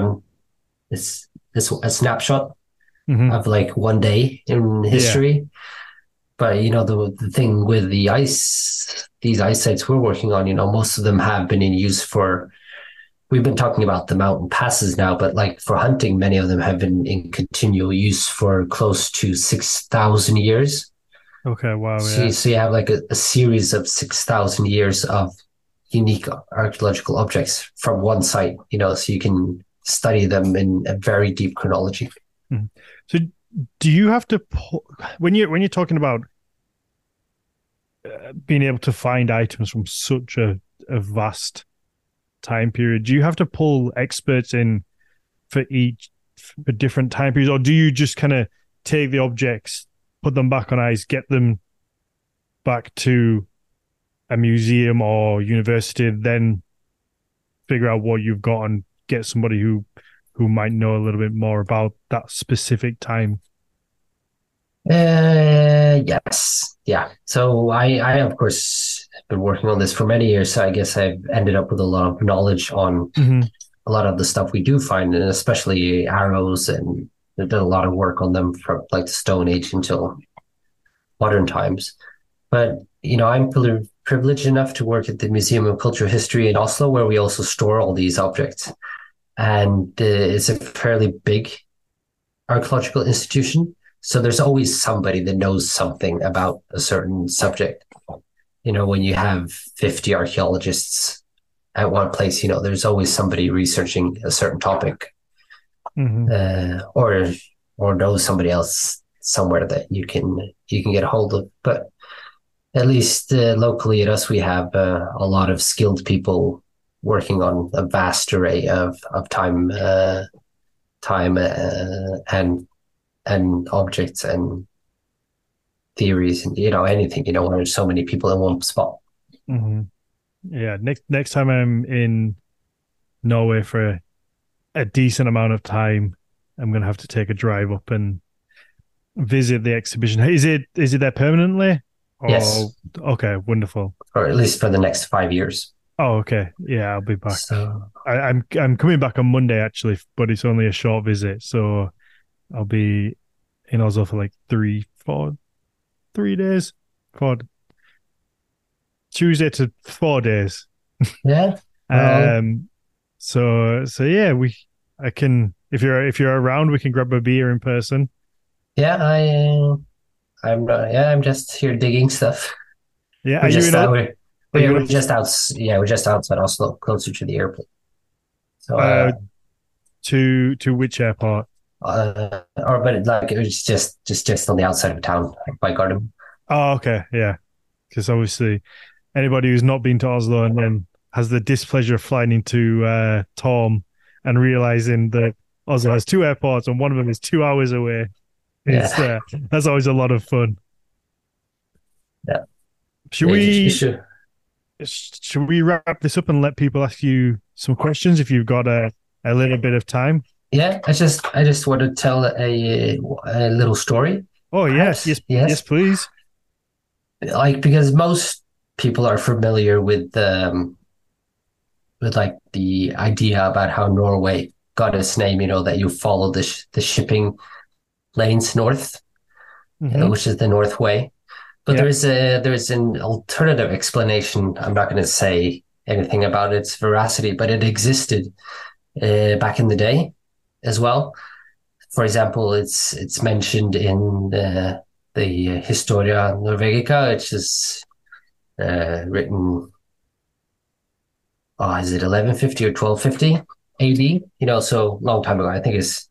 it's a snapshot Hmm. of like one day in Yeah. history. But the thing with these ice sites we're working on, most of them have been in use for. We've been talking about the mountain passes now, but like for hunting, many of them have been in continual use for close to 6,000 years. Okay. Wow. So, Yeah. so you have like a series of 6,000 years of unique archaeological objects from one site, so you can study them in a very deep chronology. Mhm. So, do you have to when you're talking about being able to find items from such a vast time period? Do you have to pull experts in for different time periods, or do you just kind of take the objects, put them back on ice, get them back to a museum or university, then figure out what you've got and get somebody who might know a little bit more about that specific time? Yes, yeah. So I of course have been working on this for many years. So I guess I've ended up with a lot of knowledge on Mm-hmm. a lot of the stuff we do find, and especially arrows, and they've done a lot of work on them from like the Stone Age until modern times. But I'm privileged enough to work at the Museum of Cultural History in Oslo, where we also store all these objects, and it's a fairly big archaeological institution. So there's always somebody that knows something about a certain subject. When you have 50 archaeologists at one place, there's always somebody researching a certain topic, Mm-hmm. or knows somebody else somewhere that you can get a hold of. But at least locally at us, we have a lot of skilled people working on a vast array of time and objects and theories, and anything. When there's so many people in one spot. Mm-hmm. Yeah. Next time I'm in Norway for a decent amount of time, I'm gonna have to take a drive up and visit the exhibition. Is it there permanently? Oh, Yes, okay, wonderful. or at least for the next 5 years. Oh, okay. Yeah, I'll be back. So I'm coming back on Monday actually, but it's only a short visit, so I'll be in Oslo for like 3 days, 4 Tuesday to 4 days. yeah, well, Um, so yeah, I can if you're around, we can grab a beer in person. yeah, I'm just here digging stuff. Yeah, We're just are you in we're just out. Yeah, we're just outside Oslo, closer to the airport. So to which airport? or but like it was just on the outside of town, like by Garden. Oh, okay, yeah. Because obviously, anybody who's not been to Oslo and then has the displeasure of flying into Torm and realizing that Oslo has two airports and one of them is 2 hours away is Yeah, that's always a lot of fun. yeah. Should You we should. should we wrap this up and let people ask you some questions if you've got a little bit of time? Yeah, I just want to tell a little story, Oh yes, perhaps. yes, yes, Yes, please. like because most people are familiar with like the idea about how Norway got its name. You know that you follow the shipping lanes north, Mm-hmm. which is the North Way. But Yeah. there is an alternative explanation. I'm not going to say anything about its veracity, but it existed back in the day as well. For example, it's mentioned in the Historia Norvegica, which is written. Oh, is it 1150 or 1250 AD? You know, so long time ago. I think it's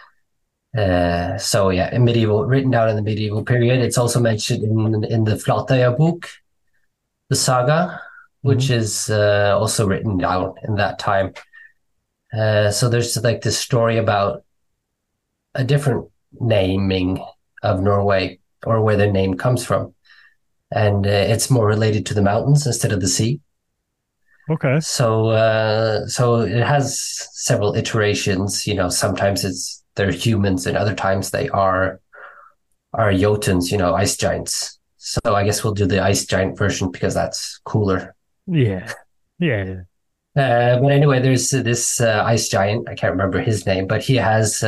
so yeah, in medieval, written down in the medieval period. It's also mentioned in the Flatøya book, the saga, Mm-hmm. which is also written down in that time. So there's like this story about a different naming of Norway or where the name comes from, and it's more related to the mountains instead of the sea. Okay. So it has several iterations. You know, sometimes they're humans, and other times they are Jotuns. You know, ice giants. So I guess we'll do the ice giant version because that's cooler. Yeah. Yeah. But anyway, there's this ice giant. I can't remember his name, but he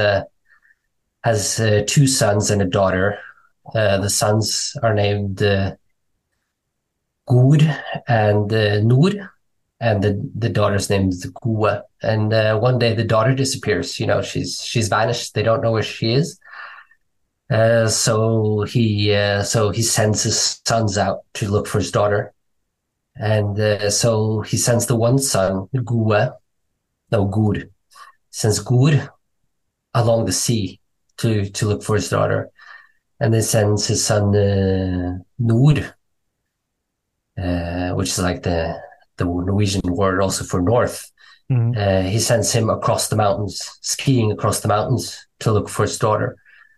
has two sons and a daughter. The sons are named Gud and Nur, and the daughter's name is Gua. And one day the daughter disappears. You know, she's vanished. They don't know where she is. So he sends his sons out to look for his daughter, and so he sends the one son Gua, no Gud, sends Gud along the sea to look for his daughter, and then sends his son Nord, which is like the Norwegian word also for north. Mm-hmm. He sends him across the mountains, skiing across the mountains to look for his daughter.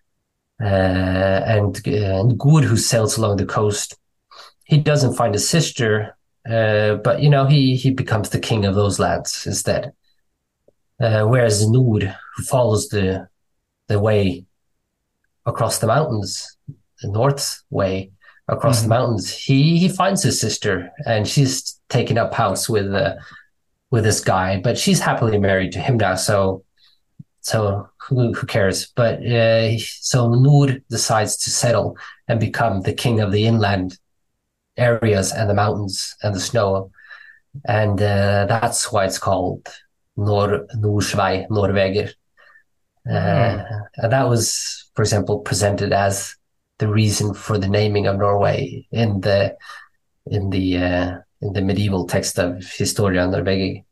And Gud, who sails along the coast, he doesn't find his sister, but you know he becomes the king of those lands instead. Whereas Nord, who follows the way across the mountains, the north way across the Mm-hmm. mountains, he finds his sister, and she's taken up house with this guy, but she's happily married to him now. So who cares? But so Nur decides to settle and become the king of the inland areas and the mountains and the snow, and that's why it's called Norsvei, Norveger. Oh. And that was, for example, presented as the reason for the naming of Norway in the medieval text of Historia Norvegica,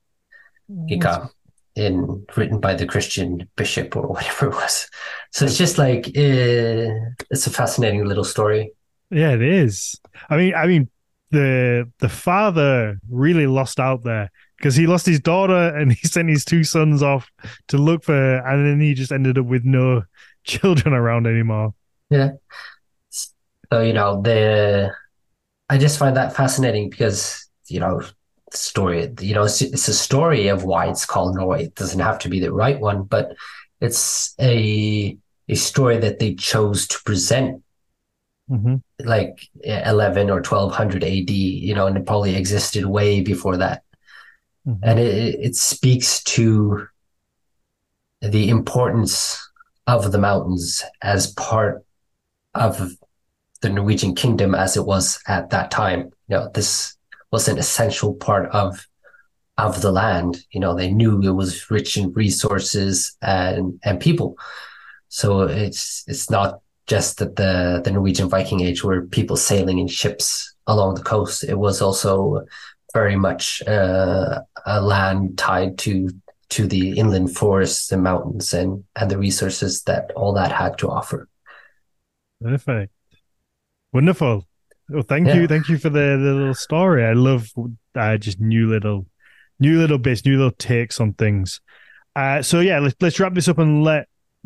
in written by the Christian bishop or whatever it was. So it's just like it's a fascinating little story. Yeah, it is. I mean, the father really lost out there because he lost his daughter and he sent his two sons off to look for her, and then he just ended up with no children around anymore. Yeah. So you know the I just find that fascinating because you know the story. You know it's a story of why it's called Norway. It doesn't have to be the right one, but it's a story that they chose to present Mm-hmm. like 11 or 1200 AD. You know, and it probably existed way before that. Mm-hmm. And it speaks to the importance of the mountains as part of the Norwegian kingdom as it was at that time. You know, this was an essential part of the land. You know, they knew it was rich in resources and people. So it's not just that the Norwegian Viking Age were people sailing in ships along the coast. It was also very much a land tied to to the inland forests and mountains and the resources that all that had to offer. Perfect. Wonderful. Well, thank you. Yeah. Thank you for the little story. I love just new little bits, new little takes on things. So yeah, let's wrap this up and let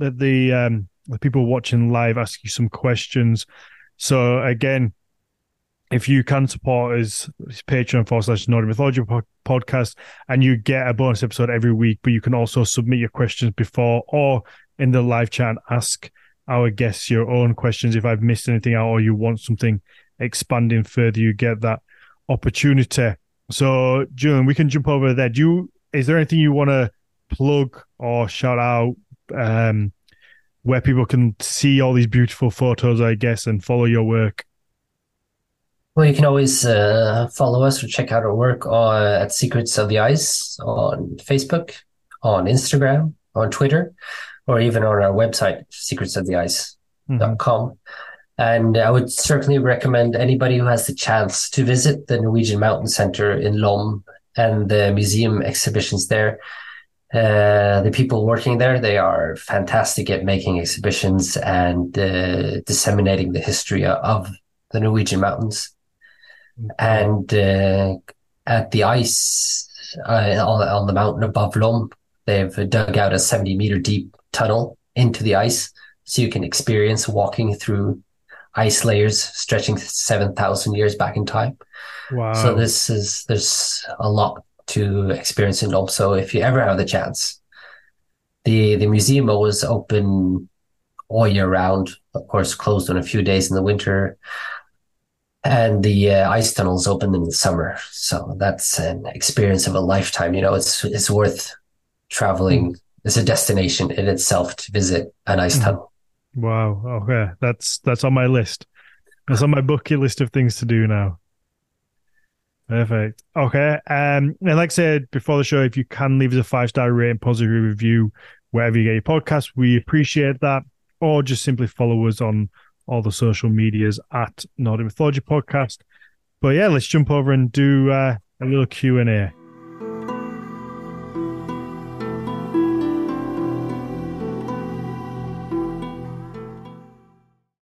the people watching live ask you some questions. So again, if you can support us, it's Patreon/Nordic Mythology Podcast, and you get a bonus episode every week. But you can also submit your questions before or in the live chat and ask our guests your own questions. If I've missed anything out or you want something expanding further, you get that opportunity. So, Julian, we can jump over there. Is there anything you want to plug or shout out where people can see all these beautiful photos, I guess, and follow your work? Well, you can always follow us or check out our work at Secrets of the Ice on Facebook, on Instagram, on Twitter, or even on our website, secretsoftheice.com. And I would certainly recommend anybody who has the chance to visit the Norwegian Mountain Center in Lom and the museum exhibitions there. The people working there, they are fantastic at making exhibitions and disseminating the history of the Norwegian mountains. And at the ice on the mountain above Lom, they've dug out a 70-meter deep tunnel into the ice, so you can experience walking through ice layers stretching 7,000 years back in time. Wow. So there's a lot to experience in Lom. So if you ever have the chance, the museum was open all year round, of course, closed on a few days in the winter. And the ice tunnels open in the summer. So that's an experience of a lifetime. You know, it's worth traveling. It's a destination in itself to visit an ice tunnel. Wow. Okay. That's on my list. That's on my bucket list of things to do now. Perfect. Okay. And like I said before the show, if you can leave us a 5-star rating, positive review, wherever you get your podcast, we appreciate that. Or just simply follow us on all the social medias at Nordic Mythology Podcast. But yeah, let's jump over and do a little Q&A.